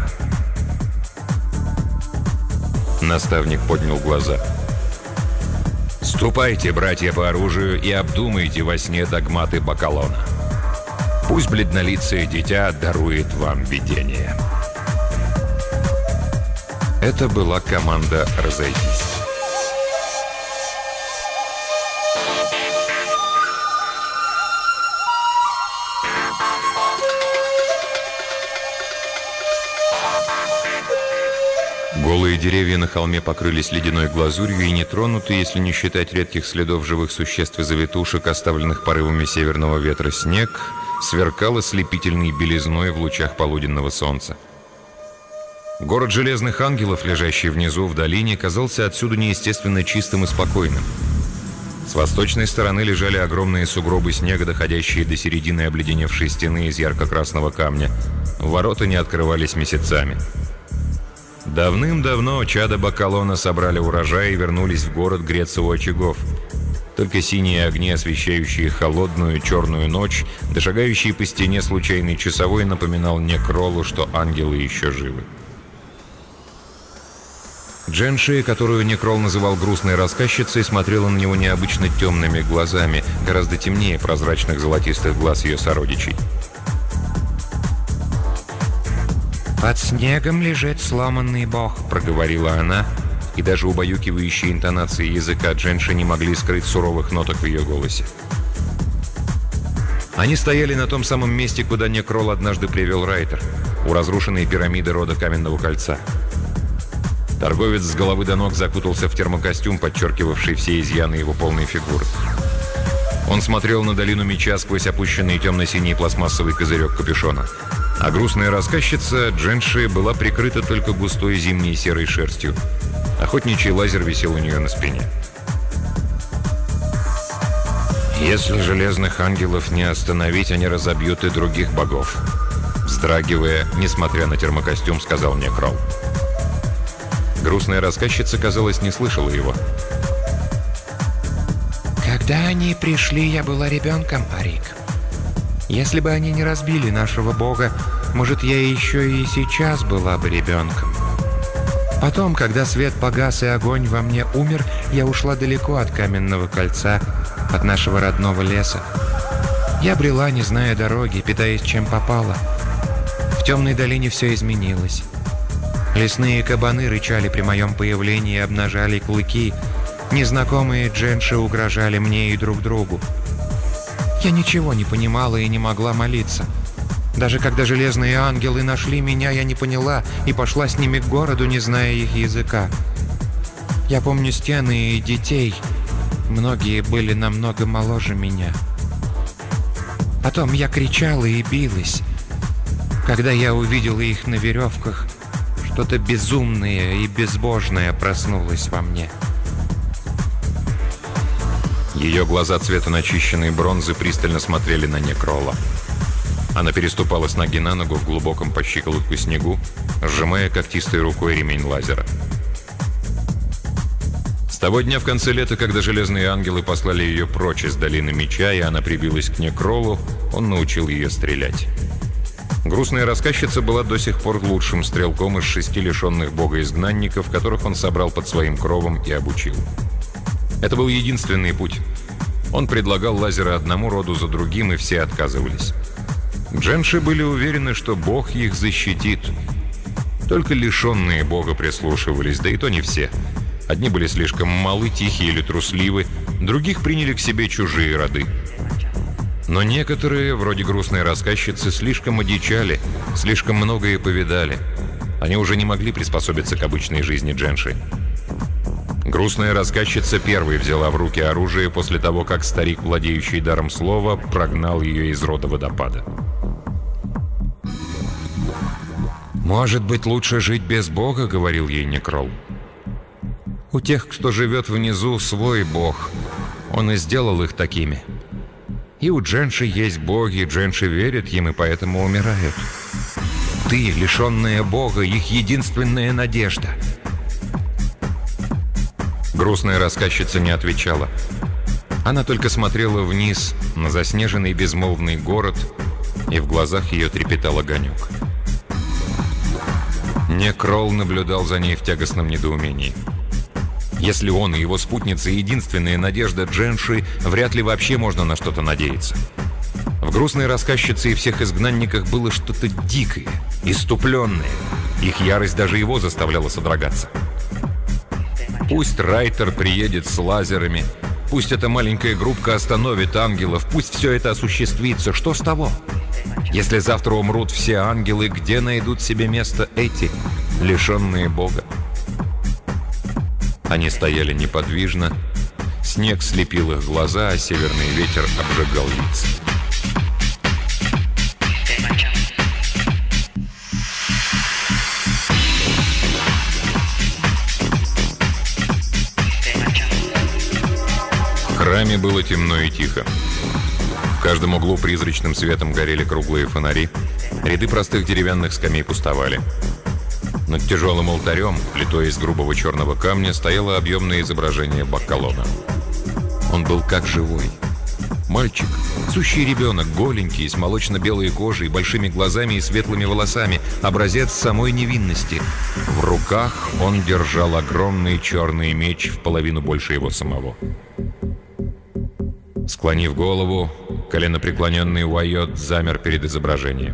Наставник поднял глаза. «Ступайте, братья по оружию, и обдумайте во сне догматы Бакалона. Пусть бледнолицее дитя дарует вам видение». Это была команда «Разойтись». Голые деревья на холме покрылись ледяной глазурью и не тронуты, если не считать редких следов живых существ и завитушек, оставленных порывами северного ветра. Снег сверкал ослепительной белизной в лучах полуденного солнца. Город Железных Ангелов, лежащий внизу в долине, казался отсюда неестественно чистым и спокойным. С восточной стороны лежали огромные сугробы снега, доходящие до середины обледеневшей стены из ярко-красного камня. Ворота не открывались месяцами. Давным-давно чада Бакалона собрали урожай и вернулись в город греться у очагов. Только синие огни, освещающие холодную черную ночь, дошагающие по стене случайный часовой, напоминал Некролу, что ангелы еще живы. Дженши, которую Некрол называл грустной рассказчицей, смотрела на него необычно темными глазами, гораздо темнее прозрачных золотистых глаз ее сородичей. «Под снегом лежит сломанный бог», — проговорила она, и даже убаюкивающие интонации языка Дженши не могли скрыть суровых ноток в ее голосе. Они стояли на том самом месте, куда Некрол однажды привел Райтер, у разрушенной пирамиды рода Каменного Кольца. Торговец с головы до ног закутался в термокостюм, подчеркивавший все изъяны его полной фигуры. Он смотрел на долину меча сквозь опущенный темно-синий пластмассовый козырек капюшона. А грустная рассказчица Дженши была прикрыта только густой зимней серой шерстью. Охотничий лазер висел у нее на спине. «Если железных ангелов не остановить, они разобьют и других богов», вздрагивая, несмотря на термокостюм, сказал мне Кролл. Грустная рассказчица, казалось, не слышала его. «Когда они пришли, я была ребенком, Арик. Если бы они не разбили нашего бога, может, я еще и сейчас была бы ребенком. Потом, когда свет погас и огонь во мне умер, я ушла далеко от каменного кольца, от нашего родного леса. Я брела, не зная дороги, питаясь чем попало. В темной долине все изменилось. Лесные кабаны рычали при моем появлении и обнажали клыки. Незнакомые дженши угрожали мне и друг другу. Я ничего не понимала и не могла молиться. Даже когда железные ангелы нашли меня, я не поняла и пошла с ними к городу, не зная их языка. Я помню стены и детей. Многие были намного моложе меня. Потом я кричала и билась. Когда я увидела их на веревках, что-то безумное и безбожное проснулось во мне. Ее глаза цвета начищенной бронзы пристально смотрели на Некролла. Она переступала с ноги на ногу в глубоком по щиколотку снегу, сжимая когтистой рукой ремень лазера. С того дня в конце лета, когда железные ангелы послали ее прочь из долины меча, и она прибилась к Некроллу, он научил ее стрелять. Грустная рассказчица была до сих пор лучшим стрелком из 6 лишенных бога изгнанников, которых он собрал под своим кровом и обучил. Это был единственный путь. Он предлагал лазеры одному роду за другим, и все отказывались. Дженши были уверены, что бог их защитит. Только лишенные бога прислушивались, да и то не все. Одни были слишком малы, тихие или трусливы, других приняли к себе чужие роды. Но некоторые, вроде грустной рассказчицы, слишком одичали, слишком многое повидали. Они уже не могли приспособиться к обычной жизни дженши. Грустная рассказчица первой взяла в руки оружие после того, как старик, владеющий даром слова, прогнал ее из рода водопада. «Может быть, лучше жить без бога», — говорил ей Некролл. «У тех, кто живет внизу, свой бог. Он и сделал их такими. И у дженши есть боги, дженши верят им и поэтому умирают. Ты, лишенная бога, их единственная надежда». Грустная рассказчица не отвечала. Она только смотрела вниз на заснеженный безмолвный город, и в глазах ее трепетал огонек. Некролл наблюдал за ней в тягостном недоумении. Если он и его спутница единственная надежда дженши, вряд ли вообще можно на что-то надеяться. В грустной рассказчице и всех изгнанниках было что-то дикое, исступленное. Их ярость даже его заставляла содрогаться. Пусть Райтер приедет с лазерами, пусть эта маленькая группка остановит ангелов, пусть все это осуществится. Что с того? Если завтра умрут все ангелы, где найдут себе место эти, лишенные Бога? Они стояли неподвижно, снег слепил их глаза, а северный ветер обжигал лица. В храме было темно и тихо. В каждом углу призрачным светом горели круглые фонари. Ряды простых деревянных скамей пустовали. Над тяжелым алтарем, плитой из грубого черного камня, стояло объемное изображение Баккалона. Он был как живой. Мальчик, сущий ребенок, голенький, с молочно-белой кожей, большими глазами и светлыми волосами, образец самой невинности. В руках он держал огромный черный меч, в половину больше его самого. Склонив голову, коленопреклоненный Уайот замер перед изображением.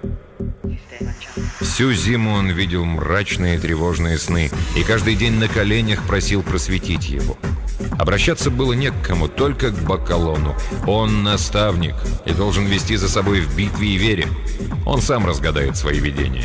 Всю зиму он видел мрачные тревожные сны и каждый день на коленях просил просветить его. Обращаться было не к кому, только к Баккалону. Он наставник и должен вести за собой в битве и вере. Он сам разгадает свои видения.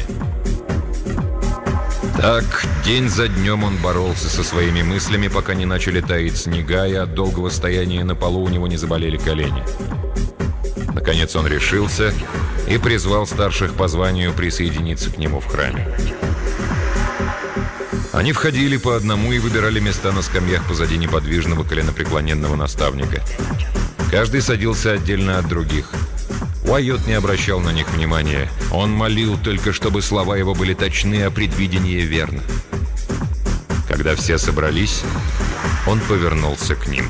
Так, день за днем он боролся со своими мыслями, пока не начали таять снега, и от долгого стояния на полу у него не заболели колени. Наконец он решился и призвал старших по званию присоединиться к нему в храме. Они входили по одному и выбирали места на скамьях позади неподвижного коленопреклоненного наставника. Каждый садился отдельно от других. Уайот не обращал на них внимания. Он молил только, чтобы слова его были точны, а предвидение верно. Когда все собрались, он повернулся к ним.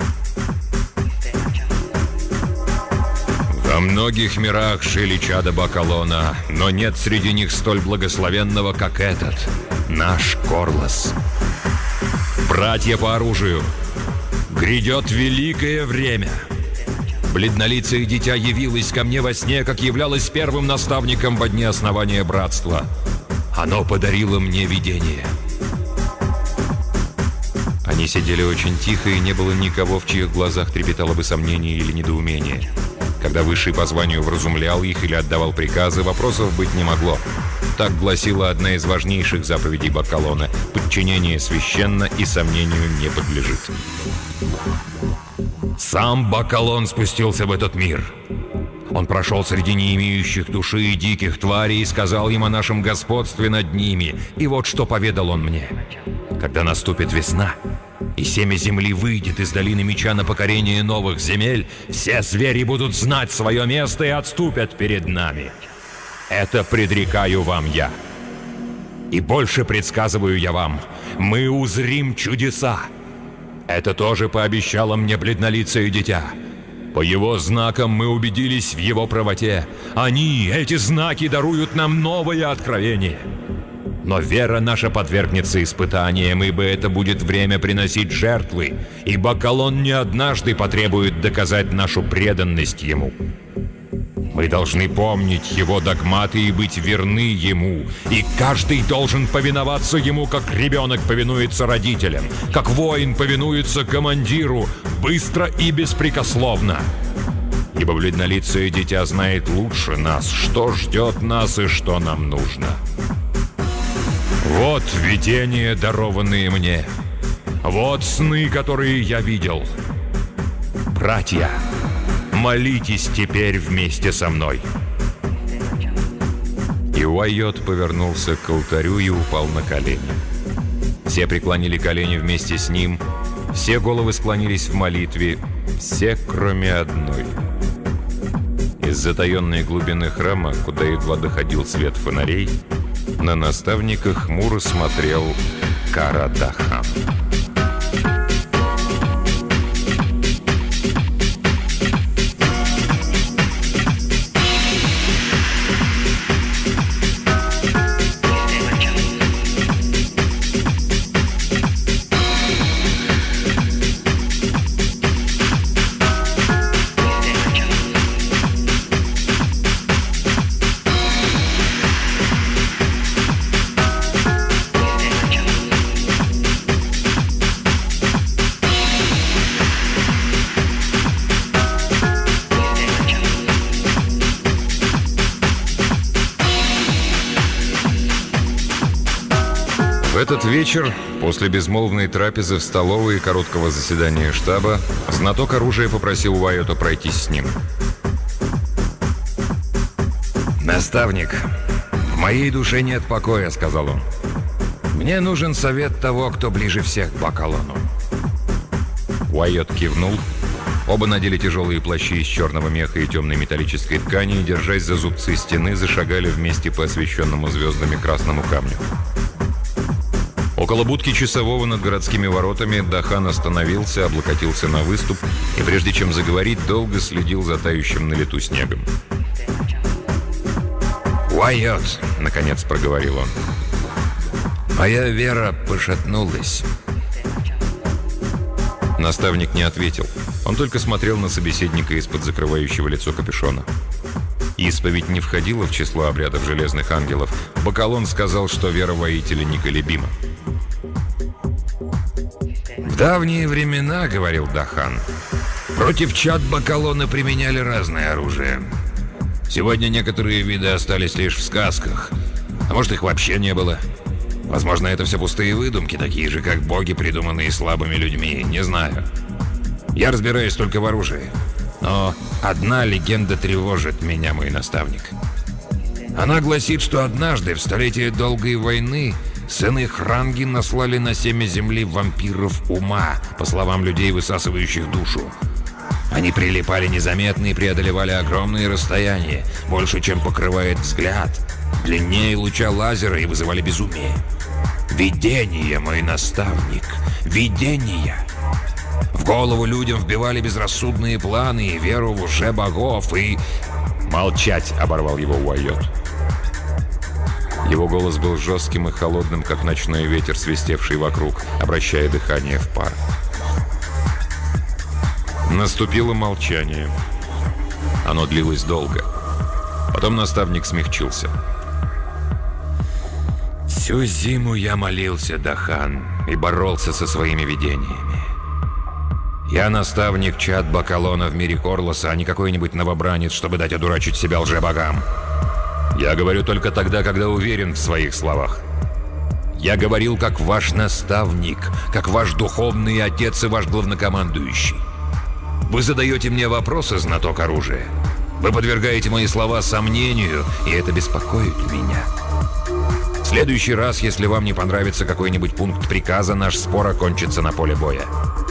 «Во многих мирах жили чада Бакалона, но нет среди них столь благословенного, как этот, наш Корлос. Братья по оружию, грядет великое время. Бледнолицее дитя явилось ко мне во сне, как являлось первым наставником во дне основания братства. Оно подарило мне видение». Они сидели очень тихо, и не было никого, в чьих глазах трепетало бы сомнение или недоумение. Когда Высший по званию вразумлял их или отдавал приказы, вопросов быть не могло. Так гласила одна из важнейших заповедей Бакалона: подчинение священно и сомнению не подлежит. Сам Бакалон спустился в этот мир. Он прошел среди не имеющих души и диких тварей и сказал им о нашем господстве над ними. И вот что поведал он мне. Когда наступит весна, и семя земли выйдет из долины меча на покорение новых земель, все звери будут знать свое место и отступят перед нами. Это предрекаю вам я. И больше предсказываю я вам: мы узрим чудеса. Это тоже пообещало мне бледнолицее дитя. По его знакам мы убедились в его правоте. Эти знаки, даруют нам новое откровение. Но вера наша подвергнется испытаниям, ибо это будет время приносить жертвы, и Бакалон не однажды потребует доказать нашу преданность ему. Мы должны помнить его догматы и быть верны ему, и каждый должен повиноваться ему, как ребенок повинуется родителям, как воин повинуется командиру, быстро и беспрекословно. Ибо бледнолицее дитя знает лучше нас, что ждет нас и что нам нужно. Вот видения, дарованные мне. Вот сны, которые я видел. Братья, молитесь теперь вместе со мной». И Уайот повернулся к алтарю и упал на колени. Все преклонили колени вместе с ним, все головы склонились в молитве, все, кроме одной. Из затаенной глубины храма, куда едва доходил свет фонарей, на наставника хмуро смотрел Кара-Дахан. В этот вечер, после безмолвной трапезы в столовой и короткого заседания штаба, знаток оружия попросил Уайота пройтись с ним. «Наставник, в моей душе нет покоя», — сказал он. «Мне нужен совет того, кто ближе всех к Бакалону». Уайот кивнул. Оба надели тяжелые плащи из черного меха и темной металлической ткани и, держась за зубцы стены, зашагали вместе по освещенному звездами красному камню. Около будки часового над городскими воротами Дахан остановился, облокотился на выступ и, прежде чем заговорить, долго следил за тающим на лету снегом. «Уайот», — наконец проговорил он, — «моя вера пошатнулась». Наставник не ответил. Он только смотрел на собеседника из-под закрывающего лицо капюшона. Исповедь не входила в число обрядов железных ангелов. Бакалон сказал, что вера воителя неколебима. «В давние времена, — говорил Дахан, — против чад Бакалона применяли разное оружие. Сегодня некоторые виды остались лишь в сказках, а может, их вообще не было. Возможно, это все пустые выдумки, такие же, как боги, придуманные слабыми людьми, не знаю. Я разбираюсь только в оружии. Но одна легенда тревожит меня, мой наставник. Она гласит, что однажды, в столетие долгой войны, Сыны Хранги наслали на семя земли вампиров ума, по словам людей, высасывающих душу. Они прилипали незаметно и преодолевали огромные расстояния, больше, чем покрывает взгляд, длиннее луча лазера, и вызывали безумие. Видение, мой наставник, видение. В голову людям вбивали безрассудные планы и веру в лже-богов, и... «Молчать!» — оборвал его Уайот. Его голос был жестким и холодным, как ночной ветер, свистевший вокруг, обращая дыхание в пар. Наступило молчание. Оно длилось долго. Потом наставник смягчился. «Всю зиму я молился, Дахан, и боролся со своими видениями. Я наставник Чад Бакалона в мире Корлоса, а не какой-нибудь новобранец, чтобы дать одурачить себя лже-богам. Я говорю только тогда, когда уверен в своих словах. Я говорил как ваш наставник, как ваш духовный отец и ваш главнокомандующий. Вы задаете мне вопросы, знаток оружия. Вы подвергаете мои слова сомнению, и это беспокоит меня. В следующий раз, если вам не понравится какой-нибудь пункт приказа, наш спор окончится на поле боя».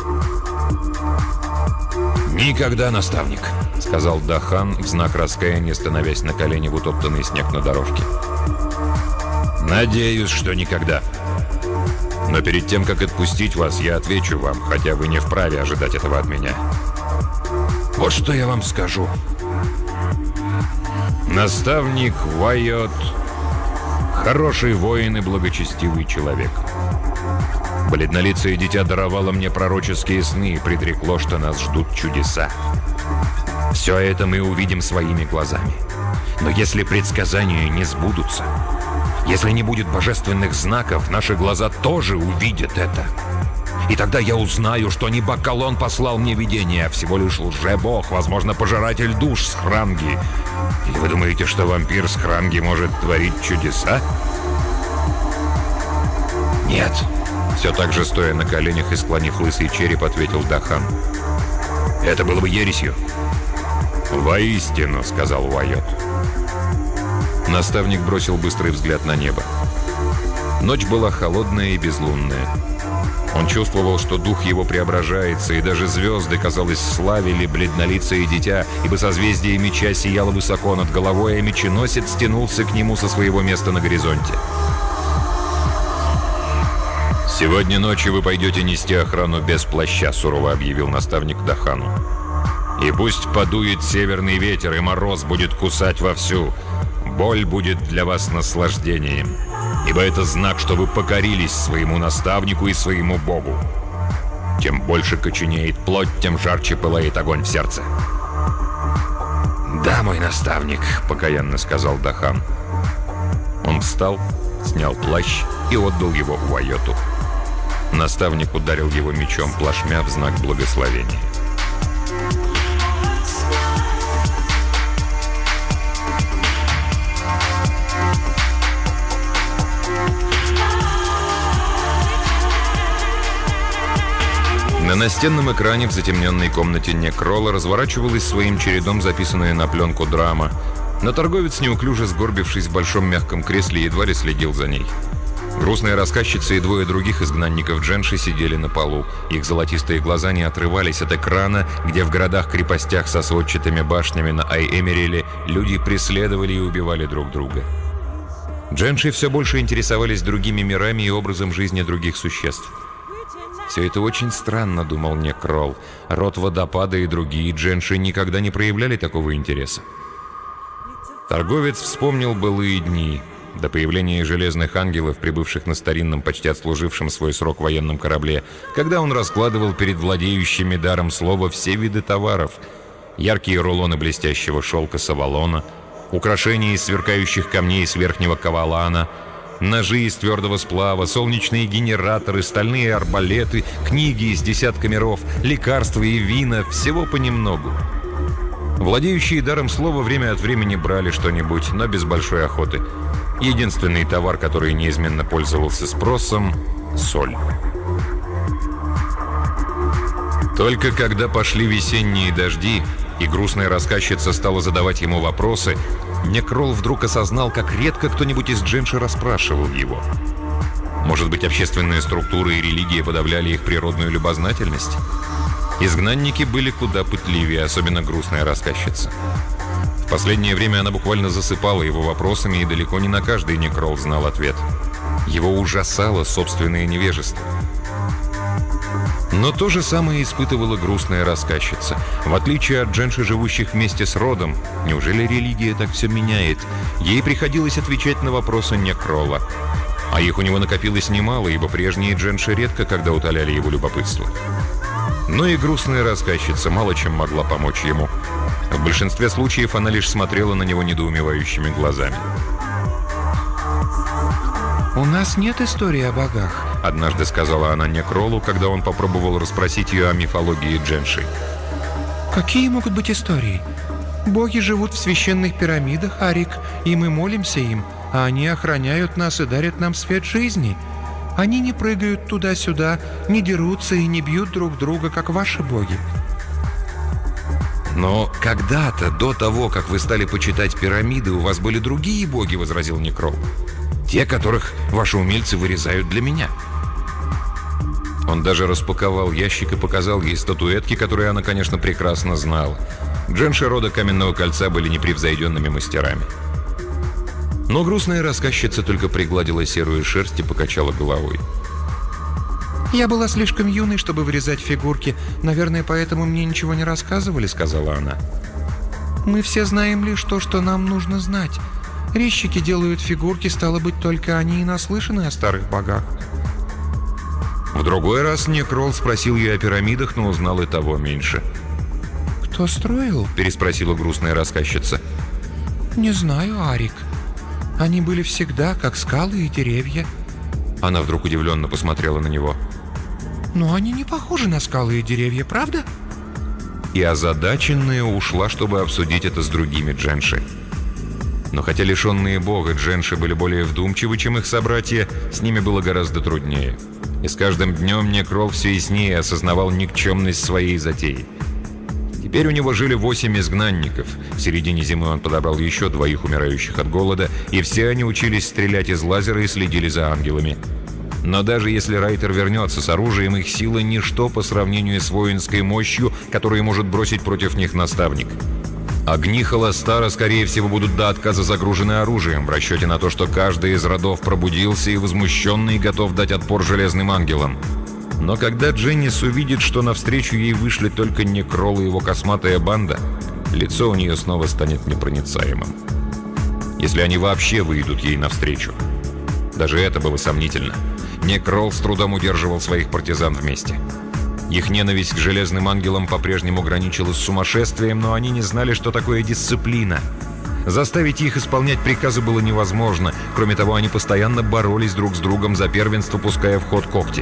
«Никогда, наставник», — сказал Дахан в знак раскаяния, становясь на колени в утоптанный снег на дорожке. «Надеюсь, что никогда. Но перед тем, как отпустить вас, я отвечу вам, хотя вы не вправе ожидать этого от меня. Вот что я вам скажу. Наставник Уайот — хороший воин и благочестивый человек. Бледнолицее дитя даровало мне пророческие сны и предрекло, что нас ждут чудеса. Все это мы увидим своими глазами. Но если предсказания не сбудутся, если не будет божественных знаков, наши глаза тоже увидят это. И тогда я узнаю, что не Бакалон послал мне видение, а всего лишь лже-бог, возможно, пожиратель душ с Хранги. Или вы думаете, что вампир с Хранги может творить чудеса? Нет. Все так же, стоя на коленях и склонив лысый череп, ответил Дахан. «Это было бы ересью». «Воистину», — сказал Уайот. Наставник бросил быстрый взгляд на небо. Ночь была холодная и безлунная. Он чувствовал, что дух его преображается, и даже звезды, казалось, славили бледнолицее дитя, ибо созвездие меча сияло высоко над головой, а меченосец тянулся к нему со своего места на горизонте. «Сегодня ночью вы пойдете нести охрану без плаща», — сурово объявил наставник Дахану. «И пусть подует северный ветер, и мороз будет кусать вовсю. Боль будет для вас наслаждением, ибо это знак, что вы покорились своему наставнику и своему богу. Чем больше коченеет плоть, тем жарче пылает огонь в сердце». «Да, мой наставник», — покаянно сказал Дахан. Он встал, снял плащ и отдал его Уайоту. Наставник ударил его мечом плашмя в знак благословения. На настенном экране в затемненной комнате Некрола разворачивалась своим чередом записанная на пленку драма, но торговец, неуклюже сгорбившись в большом мягком кресле, едва ли следил за ней. Грустная рассказчица и двое других изгнанников Дженши сидели на полу. Их золотистые глаза не отрывались от экрана, где в городах-крепостях со сводчатыми башнями на Ай-Эмериле люди преследовали и убивали друг друга. Дженши все больше интересовались другими мирами и образом жизни других существ. «Все это очень странно», — думал Некрол. Род Водопада и другие Дженши никогда не проявляли такого интереса. Торговец вспомнил былые дни, до появления железных ангелов, прибывших на старинном, почти отслужившем свой срок военном корабле, когда он раскладывал перед владеющими даром слова все виды товаров: яркие рулоны блестящего шелка с Авалона, украшения из сверкающих камней с верхнего Кавалана, ножи из твердого сплава, солнечные генераторы, стальные арбалеты, книги из десятка миров, лекарства и вина, всего понемногу. Владеющие даром слова время от времени брали что-нибудь, но без большой охоты. Единственный товар, который неизменно пользовался спросом — соль. Только когда пошли весенние дожди, и грустная рассказчица стала задавать ему вопросы, Некрол вдруг осознал, как редко кто-нибудь из Дженши расспрашивал его. Может быть, общественные структуры и религия подавляли их природную любознательность? Изгнанники были куда пытливее, особенно грустная рассказчица. В последнее время она буквально засыпала его вопросами, и далеко не на каждый некрол знал ответ. Его ужасало собственное невежество. Но то же самое испытывала грустная рассказчица. В отличие от дженши, живущих вместе с родом, неужели религия так все меняет? Ей приходилось отвечать на вопросы некрола. А их у него накопилось немало, ибо прежние дженши редко когда утоляли его любопытство. Но и грустная рассказчица мало чем могла помочь ему. В большинстве случаев она лишь смотрела на него недоумевающими глазами. «У нас нет истории о богах», — однажды сказала она некролу, когда он попробовал расспросить ее о мифологии дженши. «Какие могут быть истории? Боги живут в священных пирамидах, Арик, и мы молимся им, а они охраняют нас и дарят нам свет жизни. Они не прыгают туда-сюда, не дерутся и не бьют друг друга, как ваши боги». «Но когда-то, до того, как вы стали почитать пирамиды, у вас были другие боги», — возразил некрол. «Те, которых ваши умельцы вырезают для меня». Он даже распаковал ящик и показал ей статуэтки, которые она, конечно, прекрасно знала. Дженши рода Каменного Кольца были непревзойденными мастерами. Но грустная рассказчица только пригладила серую шерсть и покачала головой. «Я была слишком юной, чтобы вырезать фигурки. Наверное, поэтому мне ничего не рассказывали», — сказала она. «Мы все знаем лишь то, что нам нужно знать. Резчики делают фигурки, стало быть, только они и наслышаны о старых богах». В другой раз некрол спросил ее о пирамидах, но узнал и того меньше. «Кто строил?» — переспросила грустная рассказчица. «Не знаю, Арик. Они были всегда, как скалы и деревья». Она вдруг удивленно посмотрела на него. «Но они не похожи на скалы и деревья, правда?» И озадаченная ушла, чтобы обсудить это с другими дженши. Но хотя лишенные бога дженши были более вдумчивы, чем их собратья, с ними было гораздо труднее. И с каждым днем некрол все яснее осознавал никчемность своей затеи. Теперь у него жили 8 изгнанников. В середине зимы он подобрал еще 2 умирающих от голода, и все они учились стрелять из лазера и следили за ангелами. Но даже если Райтер вернется с оружием, их сила — ничто по сравнению с воинской мощью, которую может бросить против них наставник. Огни Холостара, скорее всего, будут до отказа загружены оружием, в расчете на то, что каждый из родов пробудился и возмущенный готов дать отпор железным ангелам. Но когда Дженнис увидит, что навстречу ей вышли только некрол и его косматая банда, лицо у нее снова станет непроницаемым. Если они вообще выйдут ей навстречу. Даже это было сомнительно. Некрол с трудом удерживал своих партизан вместе. Их ненависть к железным ангелам по-прежнему граничила с сумасшествием, но они не знали, что такое дисциплина. Заставить их исполнять приказы было невозможно. Кроме того, они постоянно боролись друг с другом за первенство, пуская в ход когти.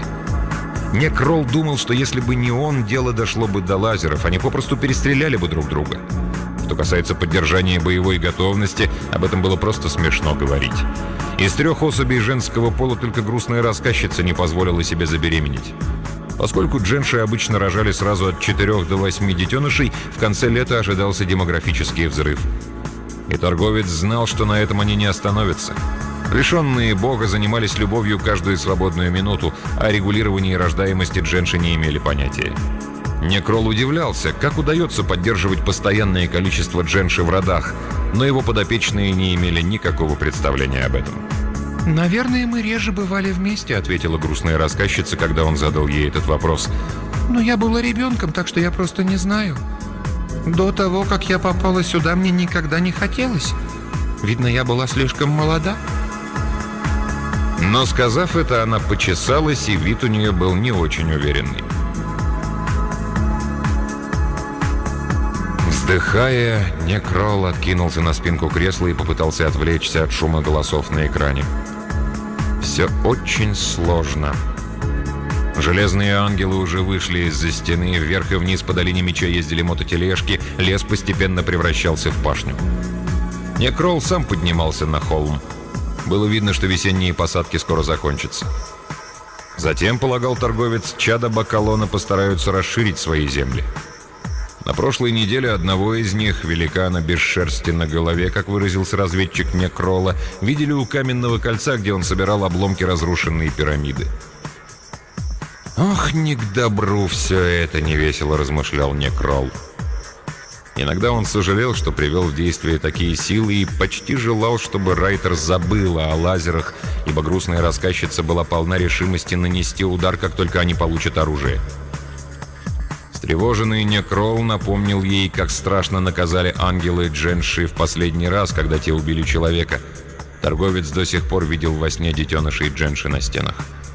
Некрол думал, что если бы не он, дело дошло бы до лазеров, они попросту перестреляли бы друг друга. Что касается поддержания боевой готовности, об этом было просто смешно говорить. Из 3 особей женского пола только грустная рассказчица не позволила себе забеременеть. Поскольку дженши обычно рожали сразу от 4 до 8 детенышей, в конце лета ожидался демографический взрыв. И торговец знал, что на этом они не остановятся. Лишенные бога занимались любовью каждую свободную минуту, а о регулировании рождаемости дженши не имели понятия. Некрол удивлялся, как удается поддерживать постоянное количество дженши в родах, но его подопечные не имели никакого представления об этом. «Наверное, мы реже бывали вместе», — ответила грустная рассказчица, когда он задал ей этот вопрос. «Но я была ребенком, так что я просто не знаю. До того, как я попала сюда, мне никогда не хотелось. Видно, я была слишком молода». Но, сказав это, она почесалась, и вид у нее был не очень уверенный. Вздыхая, некрол откинулся на спинку кресла и попытался отвлечься от шума голосов на экране. Все очень сложно. Железные ангелы уже вышли из-за стены, вверх и вниз по долине меча ездили мототележки, лес постепенно превращался в пашню. Некрол сам поднимался на холм. Было видно, что весенние посадки скоро закончатся. Затем, полагал торговец, чада Бакалона постараются расширить свои земли. На прошлой неделе одного из них, великана без шерсти на голове, как выразился разведчик Некролла, видели у каменного кольца, где он собирал обломки разрушенной пирамиды. «Ох, не к добру все это!» — невесело размышлял Некролл. Иногда он сожалел, что привел в действие такие силы, и почти желал, чтобы Райтер забыла о лазерах, ибо грустная рассказчица была полна решимости нанести удар, как только они получат оружие. Встревоженный Некролл напомнил ей, как страшно наказали ангелы Дженши в последний раз, когда те убили человека. Торговец до сих пор видел во сне детенышей Дженши на стенах.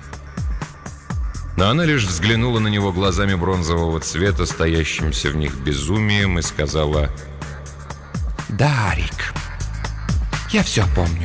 Но она лишь взглянула на него глазами бронзового цвета, стоящимся в них безумием, и сказала: «Да, Рик, я все помню».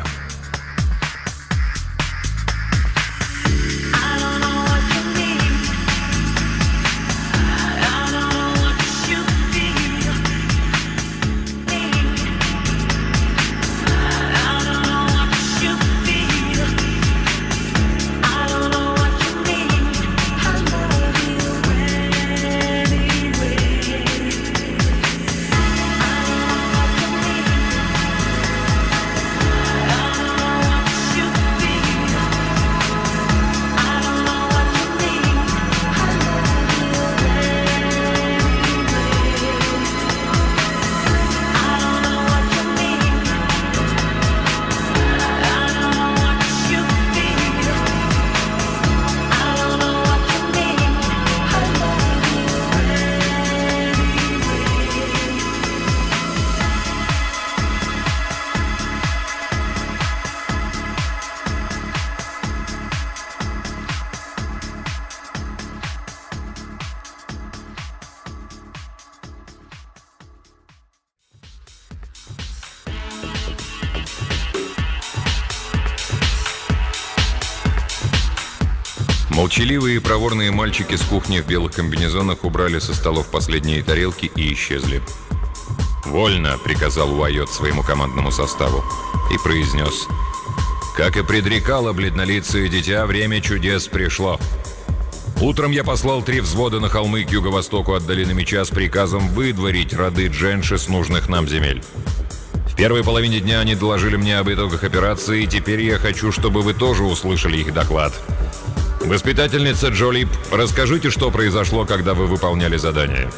Молчаливые и проворные мальчики с кухни в белых комбинезонах убрали со столов последние тарелки и исчезли. «Вольно!» — приказал Уайот своему командному составу и произнес: «Как и предрекало бледнолицее дитя, время чудес пришло. Утром я послал 3 взвода на холмы к юго-востоку от долины Меча с приказом выдворить роды Дженши с нужных нам земель. В первой половине дня они доложили мне об итогах операции, и теперь я хочу, чтобы вы тоже услышали их доклад. Воспитательница Джолип, расскажите, что произошло, когда вы выполняли задание».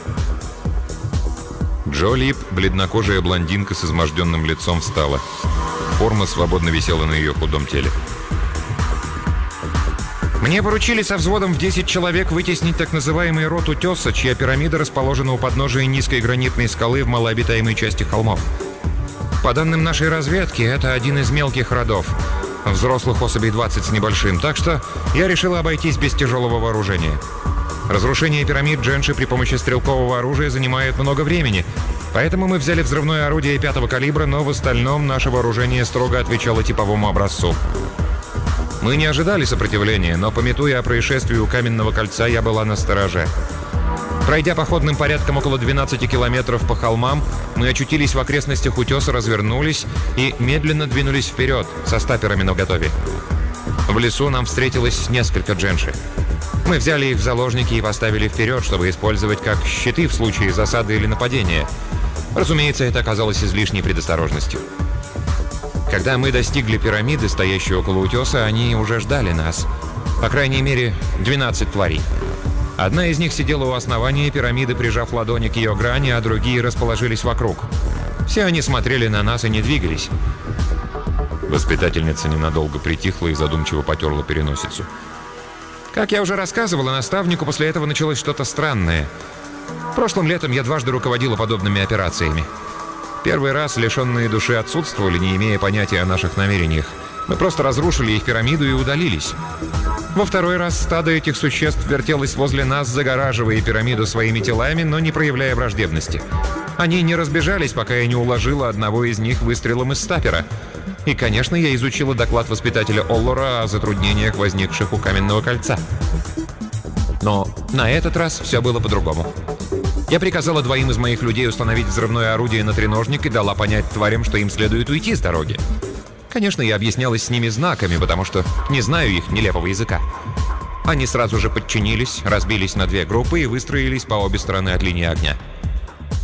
Джолип, бледнокожая блондинка с изможденным лицом, встала. Форма свободно висела на ее худом теле. «Мне поручили со взводом в 10 человек вытеснить так называемый род Утеса, чья пирамида расположена у подножия низкой гранитной скалы в малообитаемой части холмов. По данным нашей разведки, это один из мелких родов. Взрослых особей 20 с небольшим, так что я решил обойтись без тяжелого вооружения. Разрушение пирамид Дженши при помощи стрелкового оружия занимает много времени, поэтому мы взяли взрывное орудие 5-го калибра, но в остальном наше вооружение строго отвечало типовому образцу. Мы не ожидали сопротивления, но, памятуя о происшествии у Каменного кольца, я была настороже. Пройдя походным порядком около 12 километров по холмам, мы очутились в окрестностях утеса, развернулись и медленно двинулись вперед, со стаперами наготове. В лесу нам встретилось несколько Дженши. Мы взяли их в заложники и поставили вперед, чтобы использовать как щиты в случае засады или нападения. Разумеется, это оказалось излишней предосторожностью. Когда мы достигли пирамиды, стоящей около утеса, они уже ждали нас. По крайней мере, 12 тварей. Одна из них сидела у основания пирамиды, прижав ладони к ее грани, а другие расположились вокруг. Все они смотрели на нас и не двигались. Воспитательница ненадолго притихла и задумчиво потерла переносицу. Как я уже рассказывала, наставнику после этого началось что-то странное. Прошлым летом я дважды руководила подобными операциями. Первый раз лишенные души отсутствовали, не имея понятия о наших намерениях. Мы просто разрушили их пирамиду и удалились. Во второй раз стадо этих существ вертелось возле нас, загораживая пирамиду своими телами, но не проявляя враждебности. Они не разбежались, пока я не уложила одного из них выстрелом из стапера. И, конечно, я изучила доклад воспитателя Оллора о затруднениях, возникших у Каменного кольца. Но на этот раз все было по-другому. Я приказала 2 из моих людей установить взрывное орудие на треножник и дала понять тварям, что им следует уйти с дороги. Конечно, я объяснялась с ними знаками, потому что не знаю их нелепого языка. Они сразу же подчинились, разбились на 2 группы и выстроились по обе стороны от линии огня.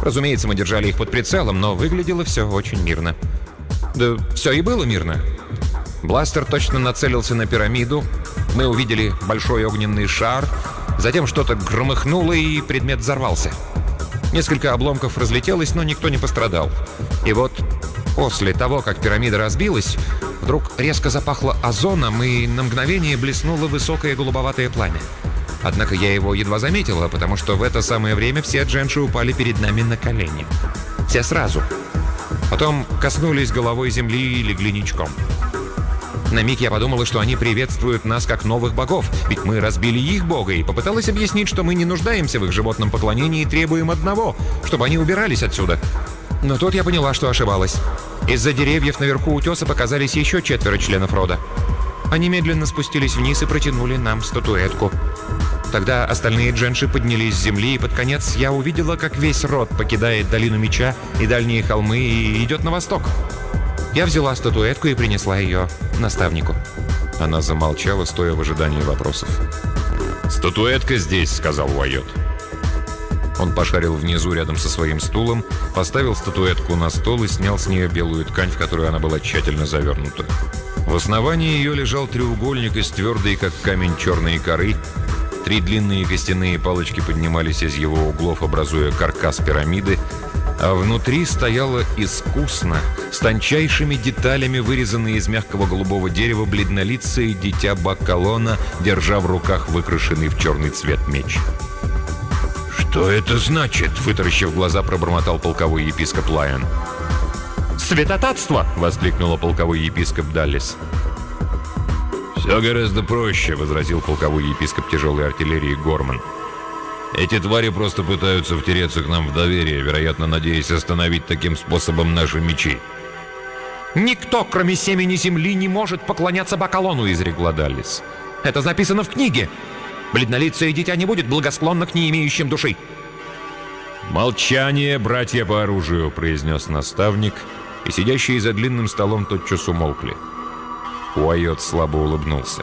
Разумеется, мы держали их под прицелом, но выглядело все очень мирно. Да все и было мирно. Бластер точно нацелился на пирамиду. Мы увидели большой огненный шар. Затем что-то громыхнуло, и предмет взорвался. Несколько обломков разлетелось, но никто не пострадал. И вот после того, как пирамида разбилась, вдруг резко запахло озоном, и на мгновение блеснуло высокое голубоватое пламя. Однако я его едва заметила, потому что в это самое время все дженши упали перед нами на колени. Все сразу. Потом коснулись головой земли и легли ничком. На миг я подумала, что они приветствуют нас как новых богов, ведь мы разбили их бога, и попыталась объяснить, что мы не нуждаемся в их животном поклонении и требуем одного, чтобы они убирались отсюда. Но тут я поняла, что ошибалась. Из-за деревьев наверху утеса показались еще 4 членов рода. Они медленно спустились вниз и протянули нам статуэтку. Тогда остальные дженши поднялись с земли, и под конец я увидела, как весь род покидает долину меча и дальние холмы и идет на восток. Я взяла статуэтку и принесла ее наставнику. Она замолчала, стоя в ожидании вопросов. «Статуэтка здесь», — сказал Уайот. Он пошарил внизу рядом со своим стулом, поставил статуэтку на стол и снял с нее белую ткань, в которую она была тщательно завернута. В основании ее лежал треугольник из твердой, как камень, черной коры. 3 длинные костяные палочки поднимались из его углов, образуя каркас пирамиды, а внутри стояло искусно, с тончайшими деталями, вырезанное из мягкого голубого дерева, бледнолицее дитя Баккалона, держа в руках выкрашенный в черный цвет меч. «Что это значит?» — вытаращив глаза, пробормотал полковой епископ Лайон. «Святотатство!» — воскликнула полковой епископ Даллис. «Все гораздо проще», — возразил полковой епископ тяжелой артиллерии Горман. «Эти твари просто пытаются втереться к нам в доверие, вероятно, надеясь остановить таким способом наши мечи». «Никто, кроме семени земли, не может поклоняться Баккалону», — изрекла Даллис. «Это записано в книге. Бледнолицее дитя не будет благосклонно к не имеющим души». «Молчание, братья по оружию», — произнес наставник, и сидящие за длинным столом тотчас умолкли. Уайот слабо улыбнулся.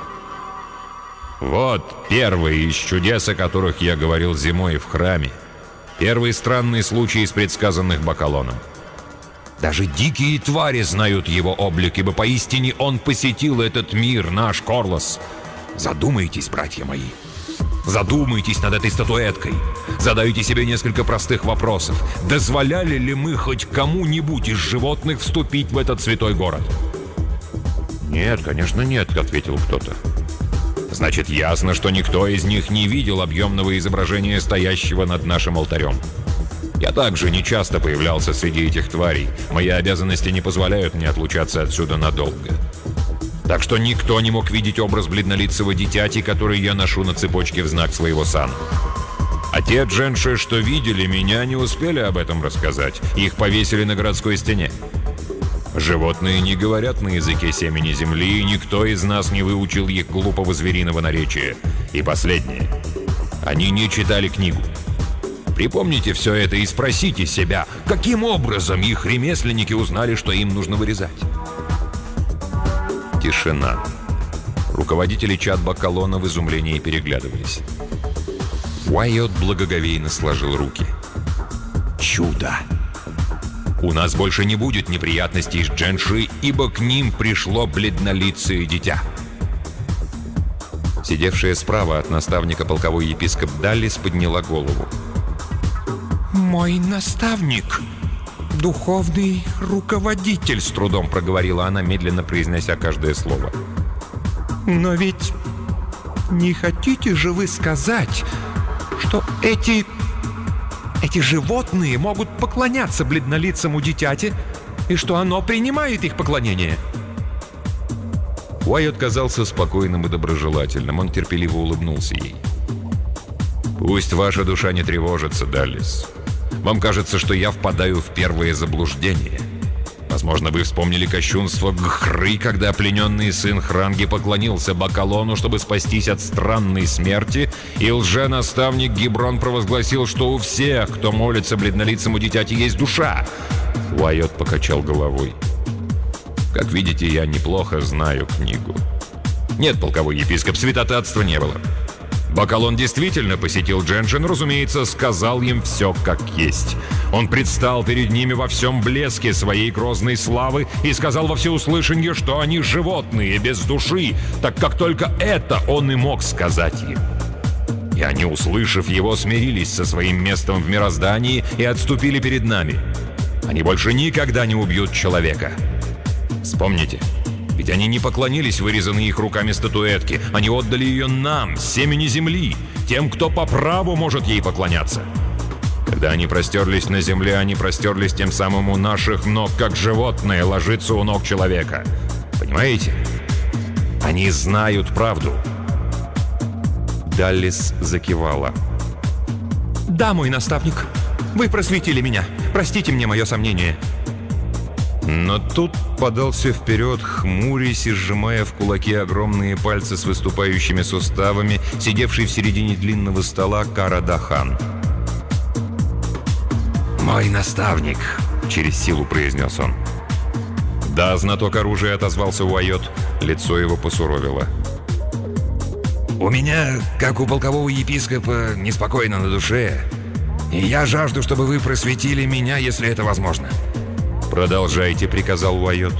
«Вот первый из чудес, о которых я говорил зимой в храме. Первый странный случай из предсказанных Баккалоном. Даже дикие твари знают его облик, ибо поистине он посетил этот мир, наш Корлос. Задумайтесь, братья мои. Задумайтесь над этой статуэткой. Задайте себе несколько простых вопросов. Дозволяли ли мы хоть кому-нибудь из животных вступить в этот святой город?» «Нет, конечно, нет», — ответил кто-то. «Значит, ясно, что никто из них не видел объемного изображения стоящего над нашим алтарем. Я также нечасто появлялся среди этих тварей. Мои обязанности не позволяют мне отлучаться отсюда надолго. Так что никто не мог видеть образ бледнолицего дитяти, который я ношу на цепочке в знак своего сана. А те дженши, что видели меня, не успели об этом рассказать. Их повесили на городской стене. Животные не говорят на языке семени земли, и никто из нас не выучил их глупого звериного наречия. И последнее. Они не читали книгу. Припомните все это и спросите себя, каким образом их ремесленники узнали, что им нужно вырезать?» Тишина. Руководители чад Баккалона в изумлении переглядывались. Уайот благоговейно сложил руки. «Чудо! У нас больше не будет неприятностей с дженши, ибо к ним пришло бледнолицее дитя». Сидевшая справа от наставника полковой епископ Даллис подняла голову. «Мой наставник, духовный руководитель», — с трудом проговорила она, медленно произнося каждое слово. «Но ведь не хотите же вы сказать, что эти животные могут поклоняться бледнолицему дитяти, и что оно принимает их поклонение?» Уайот казался спокойным и доброжелательным. Он терпеливо улыбнулся ей. «Пусть ваша душа не тревожится, Даллис. Вам кажется, что я впадаю в первое заблуждение. Возможно, вы вспомнили кощунство Гхры, когда плененный сын Хранги поклонился Баккалону, чтобы спастись от странной смерти, и лженаставник Гиброн провозгласил, что у всех, кто молится бледнолицему дитяти, есть душа». Уайот покачал головой. «Как видите, я неплохо знаю книгу». «Нет, полковой епископ, святотатства не было. Бакалон действительно посетил Дженшин, разумеется, сказал им все как есть. Он предстал перед ними во всем блеске своей грозной славы и сказал во всеуслышание, что они животные, без души, так как только это он и мог сказать им. И они, услышав его, смирились со своим местом в мироздании и отступили перед нами. Они больше никогда не убьют человека. Вспомните, ведь они не поклонились вырезанной их руками статуэтке. Они отдали ее нам, семени земли, тем, кто по праву может ей поклоняться. Когда они простерлись на земле, они простерлись тем самым у наших ног, как животное ложится у ног человека. Понимаете? Они знают правду. Даллис закивала. «Да, мой наставник, вы просветили меня. Простите мне мое сомнение». Но тут подался вперед, хмурясь и сжимая в кулаки огромные пальцы с выступающими суставами, сидевший в середине длинного стола Кара-Дахан. «Мой наставник», — через силу произнес он. «Да, знаток оружия», — отозвался Уайот. Лицо его посуровило. «У меня, как у полкового епископа, неспокойно на душе. И я жажду, чтобы вы просветили меня, если это возможно». «Продолжайте», — приказал Уайот.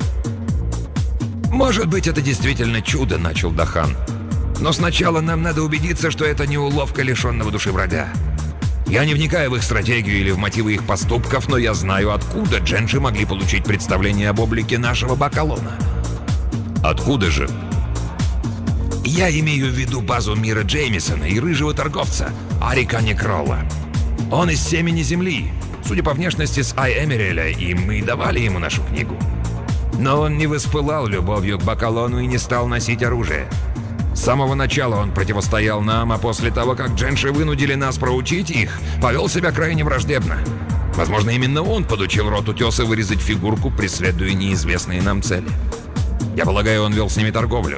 «Может быть, это действительно чудо», — начал Дахан. «Но сначала нам надо убедиться, что это не уловка лишенного души врага. Я не вникаю в их стратегию или в мотивы их поступков, но я знаю, откуда дженши могли получить представление об облике нашего Бакалона». «Откуда же?» «Я имею в виду базу Мира Джеймисона и рыжего торговца Арика Некролла. Он из семени земли, судя по внешности, с Ай-Эмереля, и мы давали ему нашу книгу. Но он не воспылал любовью к Бакалону и не стал носить оружие. С самого начала он противостоял нам, а после того, как дженши вынудили нас проучить их, повел себя крайне враждебно. Возможно, именно он подучил род утеса вырезать фигурку, преследуя неизвестные нам цели. Я полагаю, он вел с ними торговлю».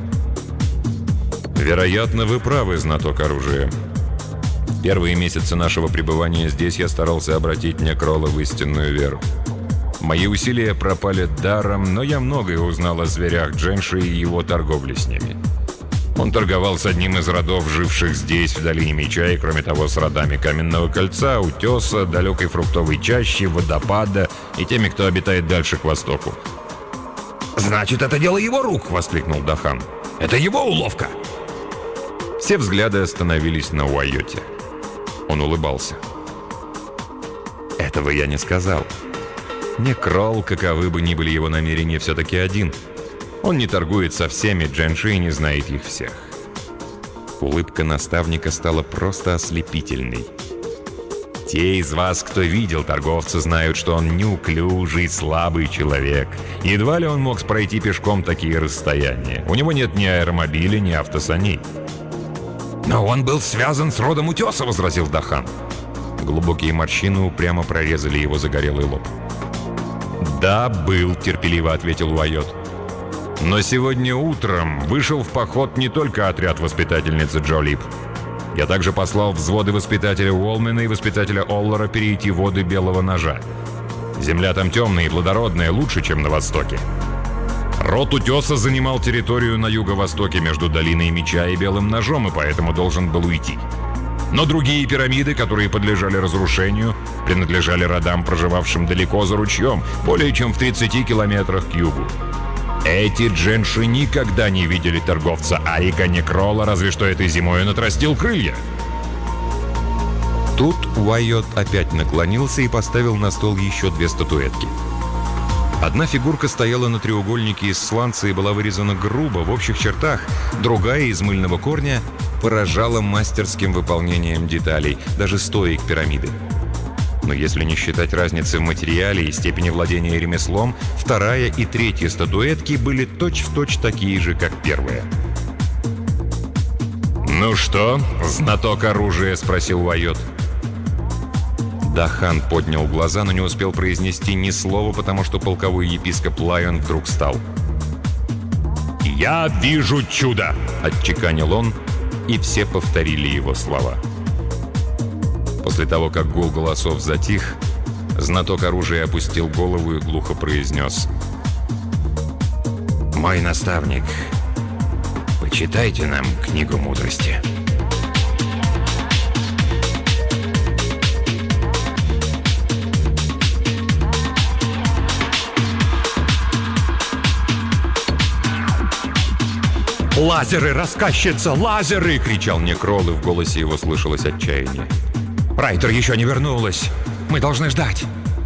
«Вероятно, вы правы, знаток оружия. Первые месяцы нашего пребывания здесь я старался обратить Некролла в истинную веру. Мои усилия пропали даром, но я многое узнал о зверях Дженши и его торговле с ними. Он торговал с одним из родов, живших здесь, в Долине Меча, и, кроме того, с родами Каменного Кольца, Утеса, Далекой Фруктовой Чащи, Водопада и теми, кто обитает дальше к востоку». «Значит, это дело его рук!» — воскликнул Дахан. «Это его уловка!» Все взгляды остановились на Уайоте. Он улыбался. «Этого я не сказал. Некролл, каковы бы ни были его намерения, все-таки один. Он не торгует со всеми дженши и не знает их всех». Улыбка наставника стала просто ослепительной. «Те из вас, кто видел торговца, знают, что он неуклюжий, слабый человек. Едва ли он мог пройти пешком такие расстояния. У него нет ни аэромобиля, ни автосаней». «Но он был связан с родом Утеса», — возразил Дахан. Глубокие морщины упрямо прорезали его загорелый лоб. «Да, был», — терпеливо ответил Уайот. «Но сегодня утром вышел в поход не только отряд воспитательницы Джо Лип. Я также послал взводы воспитателя Уолмена и воспитателя Оллара перейти воды Белого Ножа. Земля там темная и плодородная, лучше, чем на востоке. Род Утеса занимал территорию на юго-востоке между Долиной Меча и Белым Ножом, и поэтому должен был уйти. Но другие пирамиды, которые подлежали разрушению, принадлежали родам, проживавшим далеко за ручьем, более чем в 30 километрах к югу. Эти дженши никогда не видели торговца Арика Некролла, разве что этой зимой он отрастил крылья». Тут Уайот опять наклонился и поставил на стол еще 2 статуэтки. Одна фигурка стояла на треугольнике из сланца и была вырезана грубо, в общих чертах. Другая, из мыльного корня, поражала мастерским выполнением деталей, даже стоек пирамиды. Но если не считать разницы в материале и степени владения ремеслом, вторая и третья статуэтки были точь-в-точь такие же, как первая. «Ну что, знаток оружия?» — спросил Уайот. Дахан поднял глаза, но не успел произнести ни слова, потому что полковой епископ Лайон вдруг встал. «Я вижу чудо!» — отчеканил он, и все повторили его слова. После того, как гул голосов затих, знаток оружия опустил голову и глухо произнес: «Мой наставник, почитайте нам книгу мудрости». «Лазеры, рассказчица, лазеры!» — кричал Некрол, и в голосе его слышалось отчаяние. «Райтер еще не вернулась! Мы должны ждать!»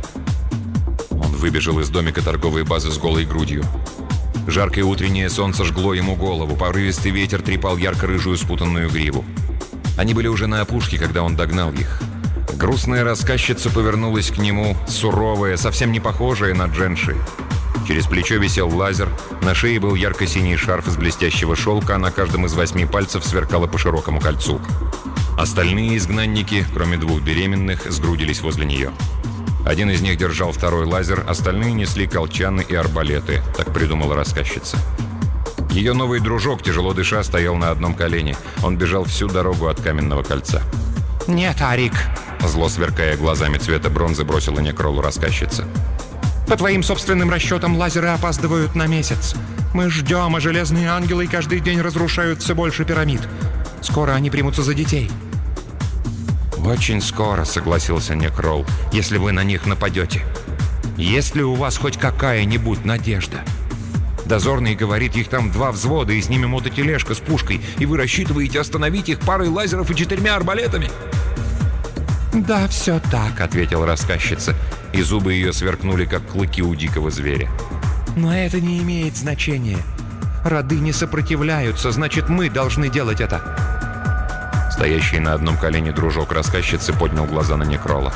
Он выбежал из домика торговой базы с голой грудью. Жаркое утреннее солнце жгло ему голову, порывистый ветер трепал ярко-рыжую спутанную гриву. Они были уже на опушке, когда он догнал их. Грустная рассказчица повернулась к нему, суровая, совсем не похожая на Дженши. Через плечо висел лазер, на шее был ярко-синий шарф из блестящего шелка, а на каждом из 8 пальцев сверкало по широкому кольцу. Остальные изгнанники, кроме 2 беременных, сгрудились возле нее. Один из них держал второй лазер, остальные несли колчаны и арбалеты, так придумала рассказчица. Ее новый дружок, тяжело дыша, стоял на одном колене. Он бежал всю дорогу от каменного кольца. «Нет, Арик!» Зло сверкая глазами цвета бронзы, бросила Некролу рассказчица. «По твоим собственным расчетам, лазеры опаздывают на месяц. Мы ждем, а железные ангелы каждый день разрушают все больше пирамид. Скоро они примутся за детей». «Очень скоро», — согласился Некрол, — «если вы на них нападете. Есть ли у вас хоть какая-нибудь надежда? Дозорный говорит, их там 2 взвода, и с ними мототележка с пушкой, и вы рассчитываете остановить их парой лазеров и 4 арбалетами?» «Да, все так», — ответила рассказчица, и зубы ее сверкнули, как клыки у дикого зверя. «Но это не имеет значения. Роды не сопротивляются, значит, мы должны делать это». Стоящий на одном колене дружок рассказчицы поднял глаза на Некрола.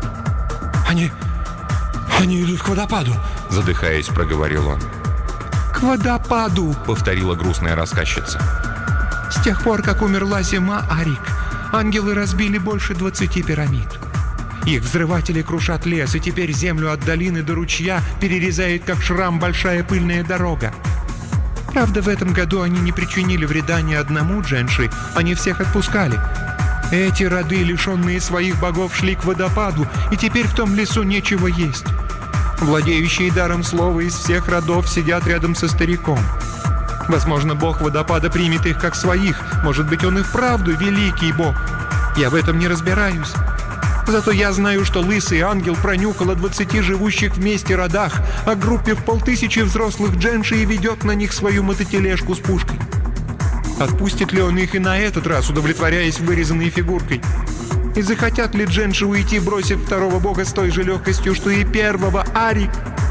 Они идут к водопаду», — задыхаясь, проговорил он. «К водопаду», — повторила грустная рассказчица. «С тех пор, как умерла зима, Арик, ангелы разбили больше 20 пирамид. Их взрыватели крушат лес, и теперь землю от долины до ручья перерезает, как шрам, большая пыльная дорога. Правда, в этом году они не причинили вреда ни одному Дженши, они всех отпускали. Эти роды, лишенные своих богов, шли к водопаду, и теперь в том лесу нечего есть. Владеющие даром слова из всех родов сидят рядом со стариком. Возможно, бог водопада примет их как своих. Может быть, он и вправду великий бог. Я в этом не разбираюсь. Зато я знаю, что лысый ангел пронюхал о 20 живущих вместе родах, о группе в 500 взрослых Дженши и ведет на них свою мототележку с пушкой. Отпустит ли он их и на этот раз, удовлетворяясь вырезанной фигуркой? И захотят ли Дженши уйти, бросив второго бога с той же легкостью, что и первого, Арик?»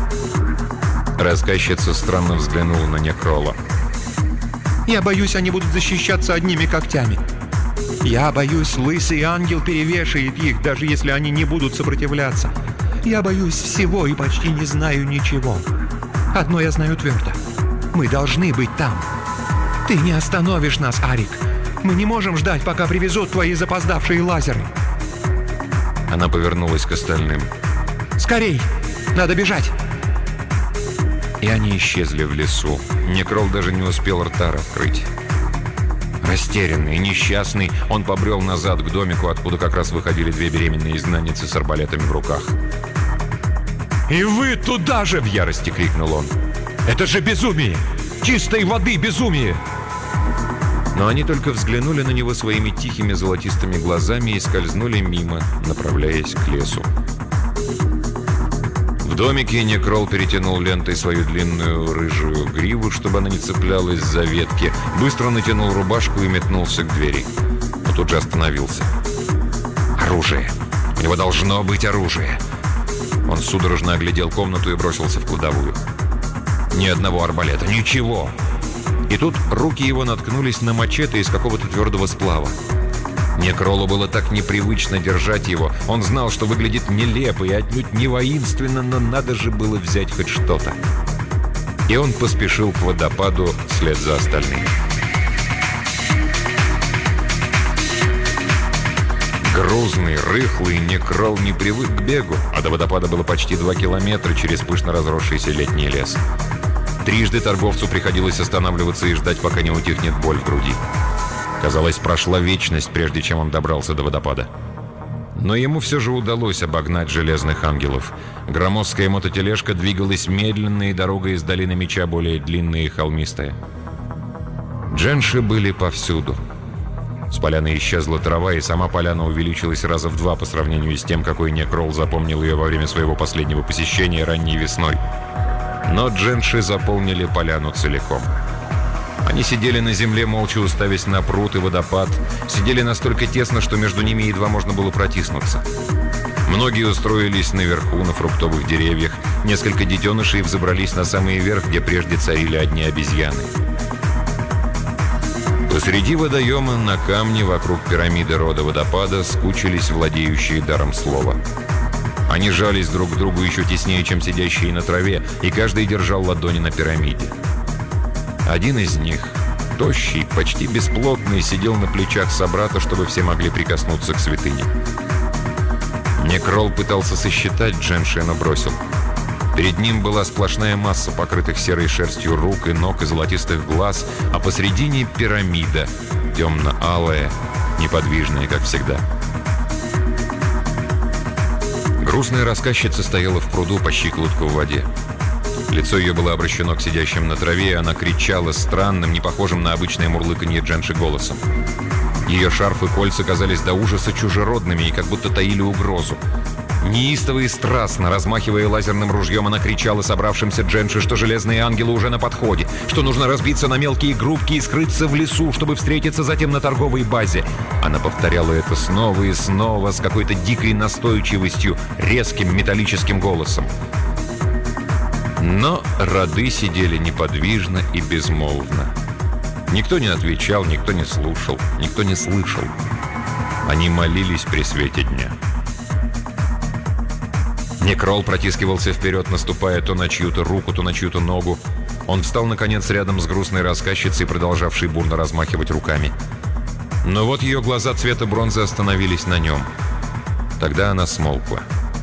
Рассказчица странно взглянула на Некрола. «Я боюсь, они будут защищаться одними когтями. Я боюсь, лысый ангел перевешает их, даже если они не будут сопротивляться. Я боюсь всего и почти не знаю ничего. Одно я знаю твердо. Мы должны быть там. Ты не остановишь нас, Арик. Мы не можем ждать, пока привезут твои запоздавшие лазеры». Она повернулась к остальным. «Скорей! Надо бежать!» И они исчезли в лесу. Некрол даже не успел рта раскрыть. Растерянный, несчастный, он побрел назад к домику, откуда как раз выходили 2 беременные изгнанницы с арбалетами в руках. «И вы туда же!» — в ярости крикнул он. «Это же безумие! Чистой воды безумие!» Но они только взглянули на него своими тихими золотистыми глазами и скользнули мимо, направляясь к лесу. В домике Некрол перетянул лентой свою длинную рыжую гриву, чтобы она не цеплялась за ветки, быстро натянул рубашку и метнулся к двери. Но тут же остановился. «Оружие! У него должно быть оружие!» Он судорожно оглядел комнату и бросился в кладовую. Ни одного арбалета, ничего! И тут руки его наткнулись на мачете из какого-то твердого сплава. Некролу было так непривычно держать его. Он знал, что выглядит нелепо и отнюдь не воинственно, но надо же было взять хоть что-то. И он поспешил к водопаду вслед за остальными. Грузный, рыхлый, Некрол не привык к бегу, а до водопада было почти 2 километра через пышно разросшийся летний лес. Трижды торговцу приходилось останавливаться и ждать, пока не утихнет боль в груди. Казалось, прошла вечность, прежде чем он добрался до водопада. Но ему все же удалось обогнать железных ангелов. Громоздкая мототележка двигалась медленно, и дорога из долины меча более длинная и холмистая. Дженши были повсюду. С поляны исчезла трава, и сама поляна увеличилась раза в 2 по сравнению с тем, какой Некрол запомнил ее во время своего последнего посещения ранней весной. Но Дженши заполнили поляну целиком. Они сидели на земле, молча уставясь на пруд и водопад. Сидели настолько тесно, что между ними едва можно было протиснуться. Многие устроились наверху, на фруктовых деревьях. Несколько детенышей взобрались на самый верх, где прежде царили одни обезьяны. Посреди водоема на камне вокруг пирамиды рода водопада скучились владеющие даром слова. Они жались друг к другу еще теснее, чем сидящие на траве, и каждый держал ладони на пирамиде. Один из них, тощий, почти бесплотный, сидел на плечах собрата, чтобы все могли прикоснуться к святыне. Некрол пытался сосчитать Дженши, но бросил. Перед ним была сплошная масса покрытых серой шерстью рук и ног и золотистых глаз, а посредине пирамида, темно-алая, неподвижная, как всегда. Грустная рассказчица стояла в пруду по щиколотку в воде. Лицо ее было обращено к сидящим на траве, и она кричала странным, не похожим на обычное мурлыканье Дженши голосом. Ее шарф и кольца казались до ужаса чужеродными и как будто таили угрозу. Неистово и страстно, размахивая лазерным ружьем, она кричала собравшимся Дженши, что железные ангелы уже на подходе, что нужно разбиться на мелкие группки и скрыться в лесу, чтобы встретиться затем на торговой базе. Она повторяла это снова и снова с какой-то дикой настойчивостью, резким металлическим голосом. Но роды сидели неподвижно и безмолвно. Никто не отвечал, никто не слушал, никто не слышал. Они молились при свете дня. Некрол протискивался вперед, наступая то на чью-то руку, то на чью-то ногу. Он встал, наконец, рядом с грустной рассказчицей, продолжавшей бурно размахивать руками. Но вот ее глаза цвета бронзы остановились на нем. Тогда она смолкла.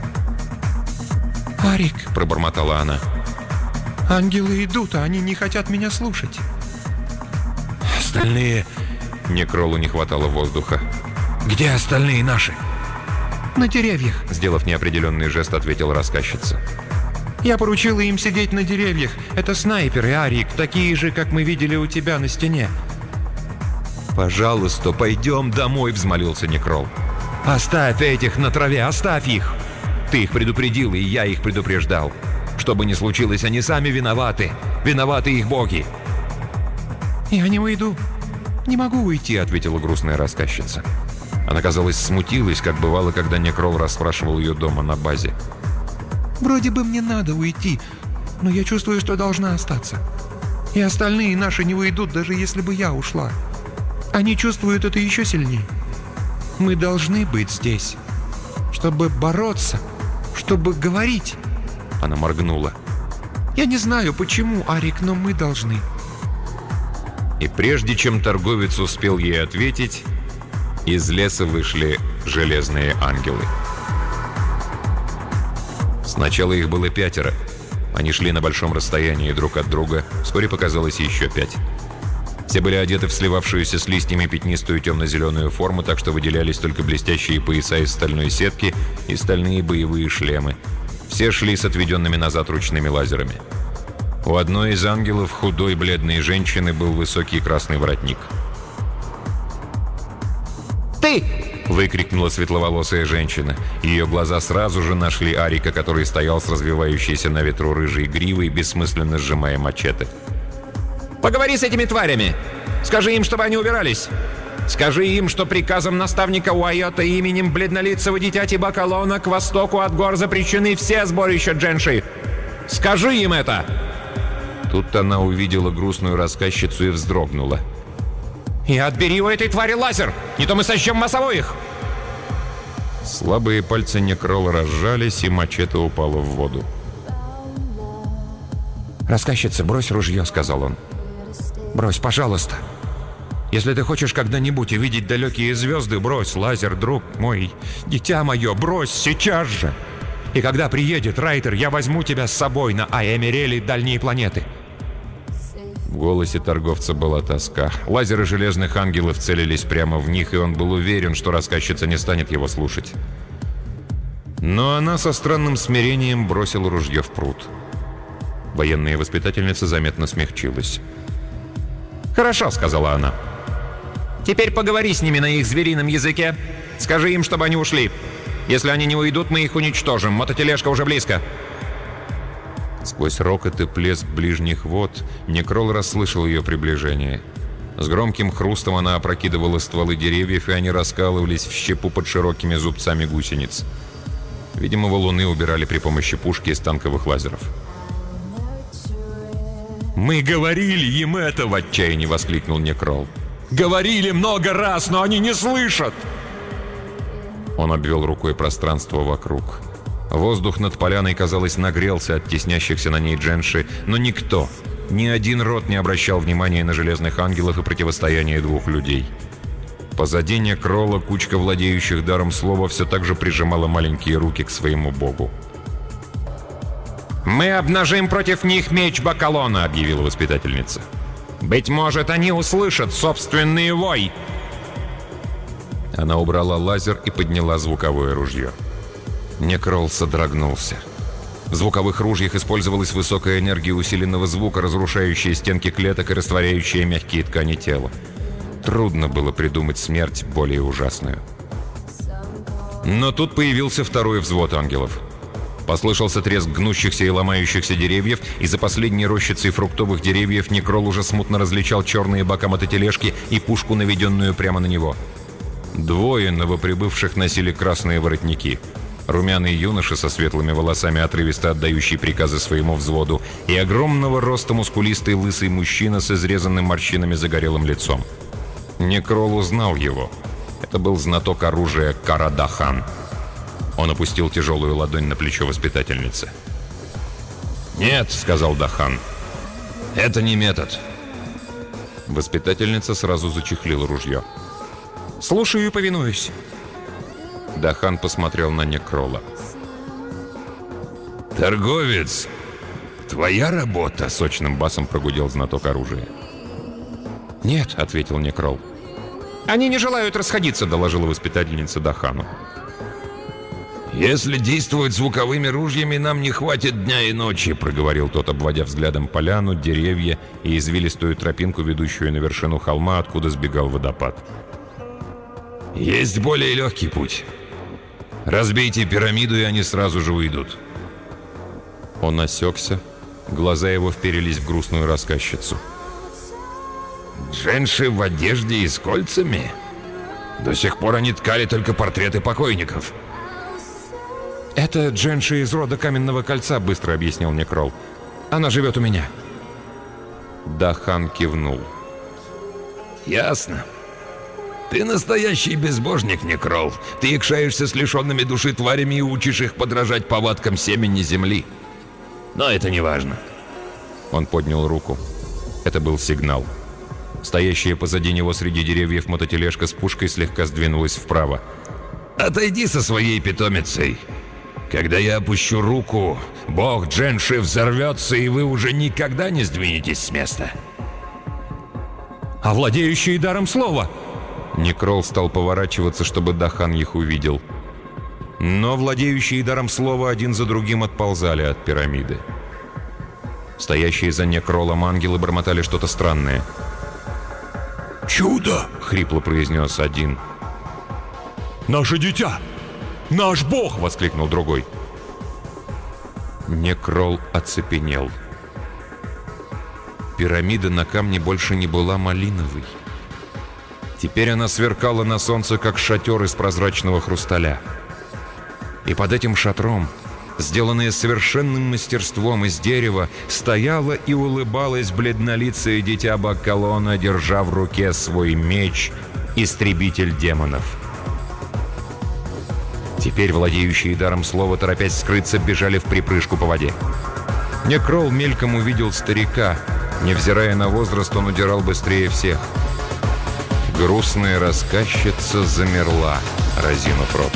«Арик», — пробормотала она. — «ангелы идут, а они не хотят меня слушать». «Остальные...» — Некролу не хватало воздуха. «Где остальные наши?» «На деревьях», — сделав неопределенный жест, ответила рассказчица. «Я поручила им сидеть на деревьях. Это снайперы, Арик, такие же, как мы видели у тебя на стене». «Пожалуйста, пойдем домой», — взмолился Некрол. «Оставь этих на траве, оставь их!» «Ты их предупредил, и я их предупреждал. Что бы ни случилось, они сами виноваты. Виноваты их боги». «Я не уйду. Не могу уйти», — ответила грустная рассказчица. Она, казалось, смутилась, как бывало, когда Некрол расспрашивал ее дома на базе. «Вроде бы мне надо уйти, но я чувствую, что должна остаться. И остальные наши не уйдут, даже если бы я ушла. Они чувствуют это еще сильнее. Мы должны быть здесь, чтобы бороться, чтобы говорить». Она моргнула. «Я не знаю, почему, Арик, но мы должны». И прежде чем торговец успел ей ответить, из леса вышли железные ангелы. Сначала их было 5. Они шли на большом расстоянии друг от друга. Вскоре показалось еще 5. Все были одеты в сливавшуюся с листьями пятнистую темно-зеленую форму, так что выделялись только блестящие пояса из стальной сетки и стальные боевые шлемы. Все шли с отведенными назад ручными лазерами. У одной из ангелов, худой бледной женщины, был высокий красный воротник. «Ты!» — выкрикнула светловолосая женщина. Ее глаза сразу же нашли Арика, который стоял с развивающейся на ветру рыжей гривой, бессмысленно сжимая мачете. «Поговори с этими тварями! Скажи им, чтобы они убирались! Скажи им, что приказом наставника Уайота и именем бледнолицего дитяти Бакалона к востоку от гор запрещены все сборища Дженши! Скажи им это!» Тут она увидела грустную рассказчицу и вздрогнула. «И отбери у этой твари лазер! Не то мы сожжем массовых!» Слабые пальцы Некрола разжались, и мачете упала в воду. «Рассказчица, брось ружье», — сказал он. «Брось, пожалуйста. Если ты хочешь когда-нибудь увидеть далекие звезды, брось лазер, друг мой, дитя мое, брось сейчас же. И когда приедет Райтер, я возьму тебя с собой на Айэмерели, дальние планеты». В голосе торговца была тоска. Лазеры железных ангелов целились прямо в них, и он был уверен, что рассказчица не станет его слушать. Но она со странным смирением бросила ружье в пруд. Военная воспитательница заметно смягчилась. «Хорошо», — сказала она. «Теперь поговори с ними на их зверином языке. Скажи им, чтобы они ушли. Если они не уйдут, мы их уничтожим. Мототележка уже близко». Сквозь рокот и плеск ближних вод Некрол расслышал ее приближение. С громким хрустом она опрокидывала стволы деревьев, и они раскалывались в щепу под широкими зубцами гусениц. Видимо, валуны убирали при помощи пушки из танковых лазеров. «Мы говорили им это!» — в отчаянии воскликнул Некрол. «Говорили много раз, но они не слышат!» Он обвел рукой пространство вокруг. Воздух над поляной, казалось, нагрелся от теснящихся на ней дженши, но никто, ни один род не обращал внимания на железных ангелов и противостояние двух людей. Позади Некрола кучка владеющих даром слова все так же прижимала маленькие руки к своему богу. «Мы обнажим против них меч Бакалона», — объявила воспитательница. «Быть может, они услышат собственный вой!» Она убрала лазер и подняла звуковое ружье. Некрол содрогнулся. В звуковых ружьях использовалась высокая энергия усиленного звука, разрушающая стенки клеток и растворяющая мягкие ткани тела. Трудно было придумать смерть более ужасную. Но тут появился второй взвод ангелов. Послышался треск гнущихся и ломающихся деревьев, и за последней рощицей фруктовых деревьев Некрол уже смутно различал черные бока мототележки и пушку, наведенную прямо на него. Двое новоприбывших носили красные воротники. Румяный юноша со светлыми волосами, отрывисто отдающий приказы своему взводу, и огромного роста мускулистый лысый мужчина с изрезанным морщинами загорелым лицом. Некрол узнал его. Это был знаток оружия Карадахан. Он опустил тяжелую ладонь на плечо воспитательницы. «Нет», — сказал Дахан, — «это не метод». Воспитательница сразу зачехлила ружье. «Слушаю и повинуюсь». Дахан посмотрел на Некрола. «Торговец, твоя работа?» — сочным басом прогудел знаток оружия. «Нет», — ответил Некрол. «Они не желают расходиться», — доложила воспитательница Дахану. «Если действовать звуковыми ружьями, нам не хватит дня и ночи», — проговорил тот, обводя взглядом поляну, деревья и извилистую тропинку, ведущую на вершину холма, откуда сбегал водопад. «Есть более легкий путь. Разбейте пирамиду, и они сразу же уйдут». Он осекся, глаза его вперились в грустную рассказчицу. «Дженши в одежде и с кольцами? До сих пор они ткали только портреты покойников». «Это Дженши из рода Каменного Кольца», — быстро объяснил Некрол. «Она живет у меня». Дахан кивнул. «Ясно. Ты настоящий безбожник, Некрол. Ты якшаешься с лишенными души тварями и учишь их подражать повадкам семени земли. Но это не важно». Он поднял руку. Это был сигнал. Стоящая позади него среди деревьев мототележка с пушкой слегка сдвинулась вправо. «Отойди со своей питомицей. Когда я опущу руку, бог Дженши взорвется, и вы уже никогда не сдвинетесь с места». «А владеющие даром слова?» Некрол стал поворачиваться, чтобы Дахан их увидел. Но владеющие даром слова один за другим отползали от пирамиды. Стоящие за Некролом ангелы бормотали что-то странное. «Чудо!» — хрипло произнес один. «Наше дитя! Наш бог!» — воскликнул другой. Некрол оцепенел. Пирамида на камне больше не была малиновой. Теперь она сверкала на солнце, как шатер из прозрачного хрусталя. И под этим шатром, сделанное совершенным мастерством из дерева, стояла и улыбалась бледнолицее дитя Бакалона, держа в руке свой меч, истребитель демонов. Теперь владеющие даром слова, торопясь скрыться, бежали в припрыжку по воде. Некрол мельком увидел старика. Невзирая на возраст, он удирал быстрее всех. Грустная рассказчица замерла, разинув рот.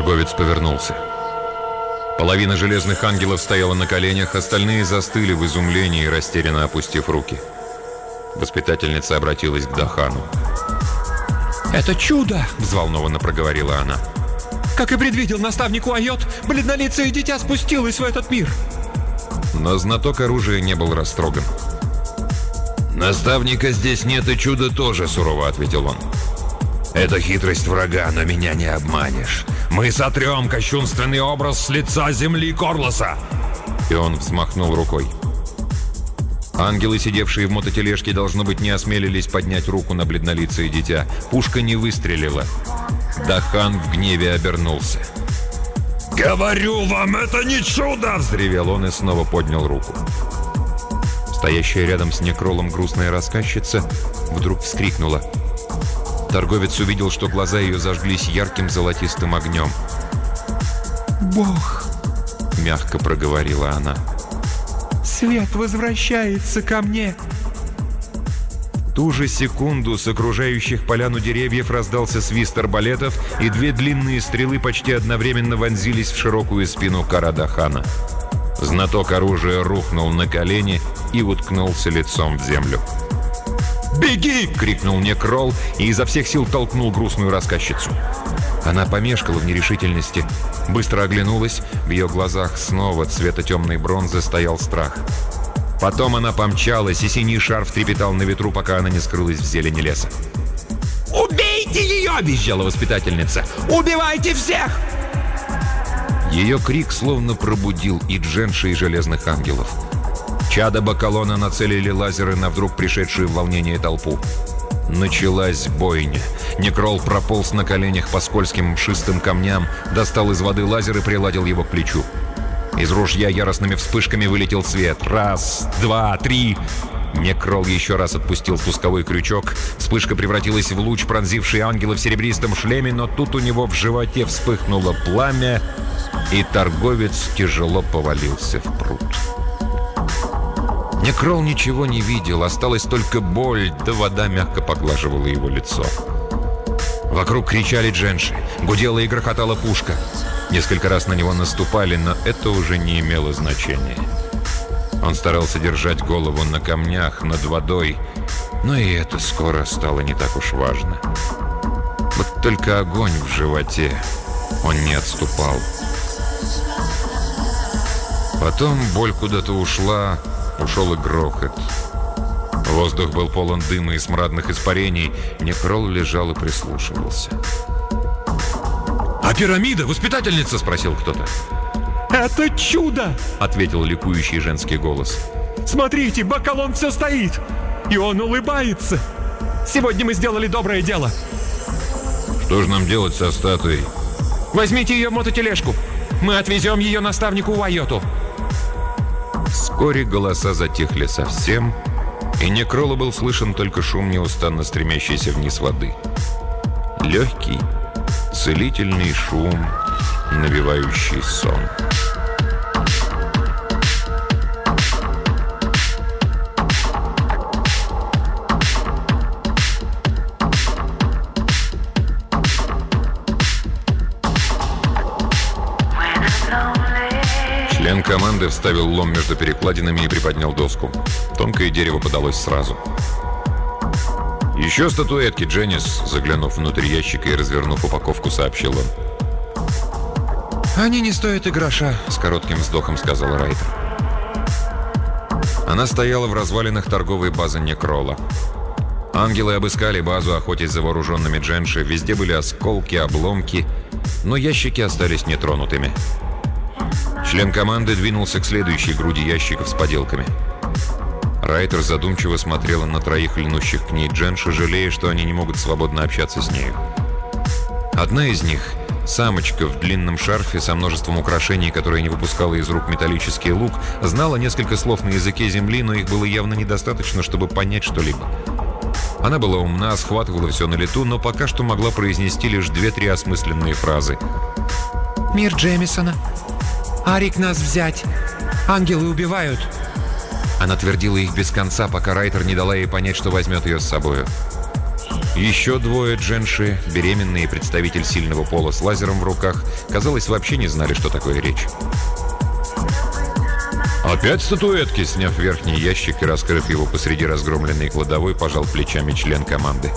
Торговец повернулся. Половина железных ангелов стояла на коленях, остальные застыли в изумлении, растерянно опустив руки. Воспитательница обратилась к Дахану. «Это чудо!» — взволнованно проговорила она. «Как и предвидел наставник Уайот, бледнолицее дитя спустилось в этот мир!» Но знаток оружия не был растроган. «Наставника здесь нет, и чуда тоже», — сурово ответил он. «Это хитрость врага, но меня не обманешь. Мы сотрем кощунственный образ с лица земли Корлоса!» И он взмахнул рукой. Ангелы, сидевшие в мототележке, должно быть, не осмелились поднять руку на бледнолицее дитя. Пушка не выстрелила. Дахан в гневе обернулся. «Говорю вам, это не чудо!» — взревел он и снова поднял руку. Стоящая рядом с Некролом грустная рассказчица вдруг вскрикнула. Торговец увидел, что глаза ее зажглись ярким золотистым огнем. «Бог!» — мягко проговорила она. «Свет возвращается ко мне!» В ту же секунду с окружающих поляну деревьев раздался свист арбалетов, и две длинные стрелы почти одновременно вонзились в широкую спину Кара-Дахана. Знаток оружия рухнул на колени и уткнулся лицом в землю. «Беги!» — крикнул Некрол и изо всех сил толкнул грустную рассказчицу. Она помешкала в нерешительности, быстро оглянулась, в ее глазах снова цвета темной бронзы стоял страх. Потом она помчалась, и синий шарф трепетал на ветру, пока она не скрылась в зелени леса. «Убейте ее!» — визжала воспитательница. «Убивайте всех!» Ее крик словно пробудил и Дженши, и Железных Ангелов. Чада Бакалона нацелили лазеры на вдруг пришедшую в волнение толпу. Началась бойня. Некрол прополз на коленях по скользким мшистым камням, достал из воды лазер и приладил его к плечу. Из ружья яростными вспышками вылетел свет. Раз, два, три. Некрол еще раз отпустил спусковой крючок. Вспышка превратилась в луч, пронзивший ангела в серебристом шлеме, но тут у него в животе вспыхнуло пламя, и торговец тяжело повалился в пруд. Некрол ничего не видел, осталась только боль, да вода мягко поглаживала его лицо. Вокруг кричали дженши, гудела и грохотала пушка. Несколько раз на него наступали, но это уже не имело значения. Он старался держать голову на камнях, над водой, но и это скоро стало не так уж важно. Вот только огонь в животе, он не отступал. Потом боль куда-то ушла, ушел и грохот. Воздух был полон дыма и смрадных испарений. Некрол лежал и прислушивался. «А пирамида, воспитательница?» — спросил кто-то. «Это чудо!» — ответил ликующий женский голос. «Смотрите, Бакалон все стоит! И он улыбается! Сегодня мы сделали доброе дело!» «Что же нам делать со статуей?» «Возьмите ее в мототележку! Мы отвезем ее наставнику Уайоту!» Вскоре голоса затихли совсем, и Некролу был слышен только шум неустанно стремящейся вниз воды. Легкий, целительный шум, навевающий сон. Член команды вставил лом между перекладинами и приподнял доску. Тонкое дерево подалось сразу. «Еще статуэтки, Дженнис», заглянув внутрь ящика и развернув упаковку, сообщил он. «Они не стоят и гроша», — с коротким вздохом сказал Райтер. Она стояла в развалинах торговой базы Некрола. Ангелы обыскали базу, охотясь за вооруженными дженши. Везде были осколки, обломки, но ящики остались нетронутыми. Член команды двинулся к следующей груди ящиков с поделками. Райтер задумчиво смотрела на троих льнущих к ней дженши, жалея, что они не могут свободно общаться с нею. Одна из них, самочка в длинном шарфе со множеством украшений, которая не выпускала из рук металлический лук, знала несколько слов на языке земли, но их было явно недостаточно, чтобы понять что-либо. Она была умна, схватывала все на лету, но пока что могла произнести лишь 2-3 осмысленные фразы. «Мир Джемисона. Арик нас взять. Ангелы убивают». Она твердила их без конца, пока Райтер не дала ей понять, что возьмет ее с собою. Еще двое дженши, беременный и представитель сильного пола с лазером в руках, казалось, вообще не знали, что такое речь. «Опять статуэтки?» — сняв верхний ящик и раскрыв его посреди разгромленной кладовой, пожал плечами член команды.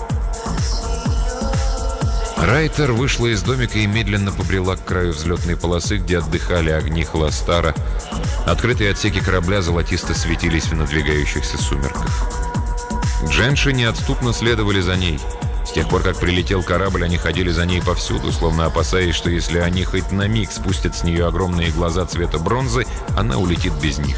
Райтер вышла из домика и медленно побрела к краю взлетной полосы, где отдыхали огни Холостара. Открытые отсеки корабля золотисто светились в надвигающихся сумерках. Дженши неотступно следовали за ней. С тех пор, как прилетел корабль, они ходили за ней повсюду, словно опасаясь, что если они хоть на миг спустят с нее огромные глаза цвета бронзы, она улетит без них.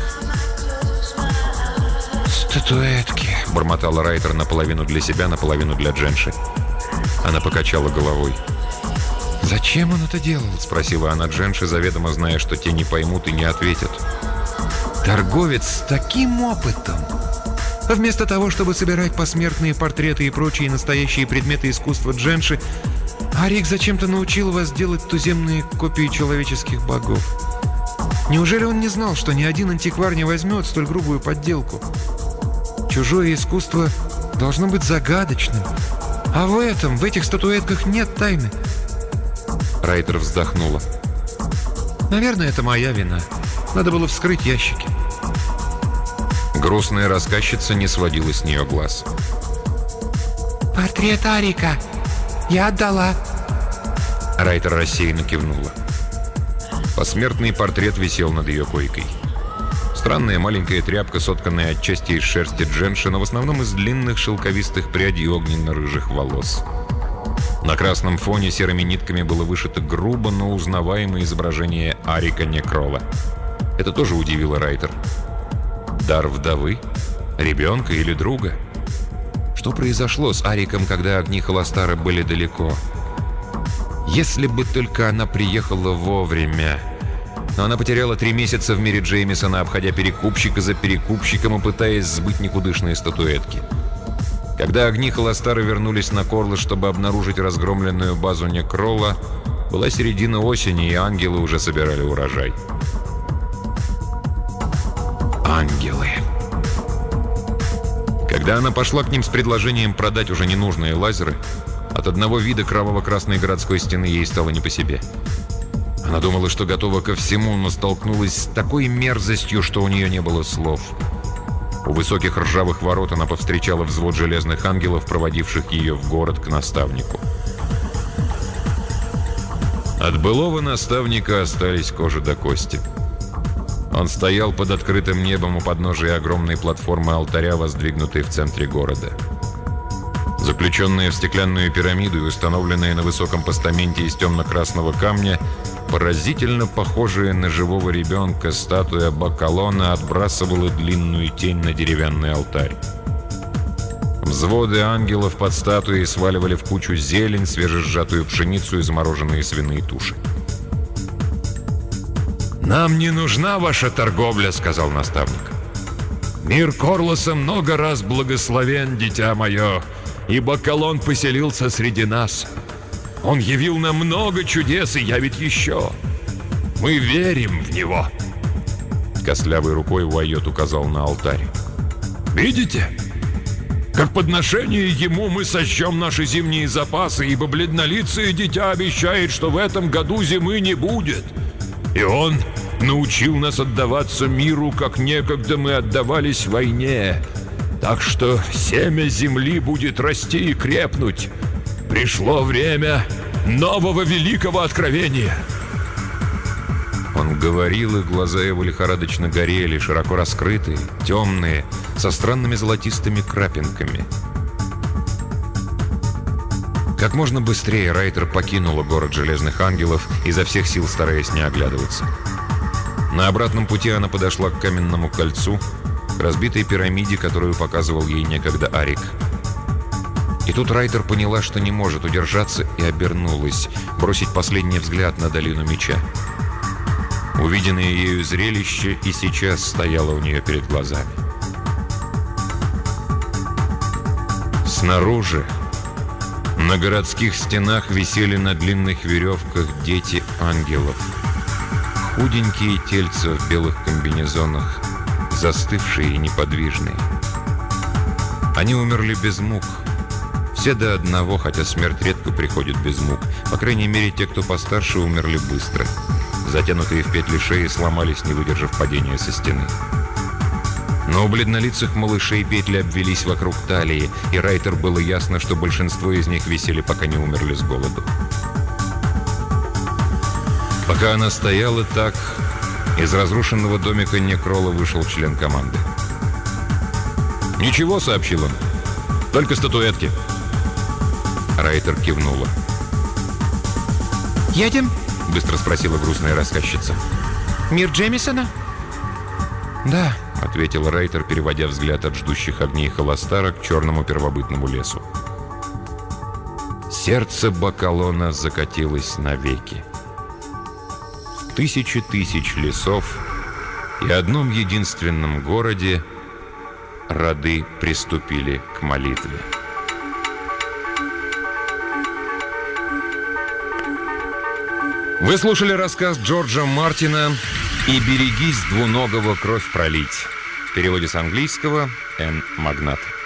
«Статуэтки», — бормотала Райтер наполовину для себя, наполовину для Дженши. Она покачала головой. «Зачем он это делал?» — спросила она Дженши, заведомо зная, что те не поймут и не ответят. «Торговец с таким опытом! Вместо того, чтобы собирать посмертные портреты и прочие настоящие предметы искусства Дженши, Арик зачем-то научил вас делать туземные копии человеческих богов. Неужели он не знал, что ни один антиквар не возьмет столь грубую подделку? Чужое искусство должно быть загадочным. А в этих статуэтках нет тайны». Райтер вздохнула. «Наверное, это моя вина. Надо было вскрыть ящики». Грустная рассказчица не сводила с нее глаз. «Портрет Арика. Я отдала». Райтер рассеянно кивнула. Посмертный портрет висел над ее койкой. Странная маленькая тряпка, сотканная отчасти из шерсти Дженши, но в основном из длинных шелковистых прядей огненно-рыжих волос. На красном фоне серыми нитками было вышито грубо, но узнаваемое изображение Арика Некрола. Это тоже удивило Райтер. Дар вдовы? Ребенка или друга? Что произошло с Ариком, когда огни Холостара были далеко? Если бы только она приехала вовремя. Но она потеряла 3 месяца в мире Джеймисона, обходя перекупщика за перекупщиком и пытаясь сбыть никудышные статуэтки. Когда огни Холостара вернулись на Корлос, чтобы обнаружить разгромленную базу Некрола, была середина осени, и ангелы уже собирали урожай. Ангелы. Когда она пошла к ним с предложением продать уже ненужные лазеры, от одного вида кроваво-красной городской стены ей стало не по себе. Она думала, что готова ко всему, но столкнулась с такой мерзостью, что у нее не было слов. У высоких ржавых ворот она повстречала взвод железных ангелов, проводивших ее в город к наставнику. От былого наставника остались кожа до кости. Он стоял под открытым небом у подножия огромной платформы алтаря, воздвигнутой в центре города. Заключенная в стеклянную пирамиду и установленная на высоком постаменте из темно-красного камня, поразительно похожая на живого ребенка, статуя Бакалона отбрасывала длинную тень на деревянный алтарь. Взводы ангелов под статуей сваливали в кучу зелень, свежесжатую пшеницу и замороженные свиные туши. «Нам не нужна ваша торговля», — сказал наставник. «Мир Корлоса много раз благословен, дитя мое, и Бакалон поселился среди нас. Он явил нам много чудес и явит еще. Мы верим в него». Костлявой рукой Уайот указал на алтарь. «Видите? Как подношение ему мы сожжем наши зимние запасы, ибо бледнолицее дитя обещает, что в этом году зимы не будет. И он научил нас отдаваться миру, как некогда мы отдавались войне. Так что семя земли будет расти и крепнуть. Пришло время нового великого откровения». Он говорил, и глаза его лихорадочно горели, широко раскрытые, темные, со странными золотистыми крапинками. Как можно быстрее Райтер покинула город Железных Ангелов, изо всех сил стараясь не оглядываться. На обратном пути она подошла к каменному кольцу, к разбитой пирамиде, которую показывал ей некогда Арик. И тут Райтер поняла, что не может удержаться, и обернулась, бросить последний взгляд на долину меча. Увиденное ею зрелище и сейчас стояло у нее перед глазами. Снаружи, на городских стенах, висели на длинных веревках дети ангелов. Худенькие тельца в белых комбинезонах, застывшие и неподвижные. Они умерли без мук, в Все до одного, хотя смерть редко приходит без мук. По крайней мере, те, кто постарше, умерли быстро. Затянутые в петли шеи сломались, не выдержав падения со стены. Но у бледнолицых малышей петли обвелись вокруг талии, и Райтер было ясно, что большинство из них висели, пока не умерли с голоду. Пока она стояла так, из разрушенного домика Некрола вышел член команды. «Ничего», — сообщил он. «Только статуэтки». Райтер кивнула. «Едем?» — быстро спросила грустная рассказчица. «Мир Джемисона?» «Да», — ответил Райтер, переводя взгляд от ждущих огней холостара к черному первобытному лесу. Сердце Бакалона закатилось навеки. В тысячи тысяч лесов и одном единственном городе роды приступили к молитве. Вы слушали рассказ Джорджа Мартина «И берегись двуногого кровь пролить». В переводе с английского Н. Магнат.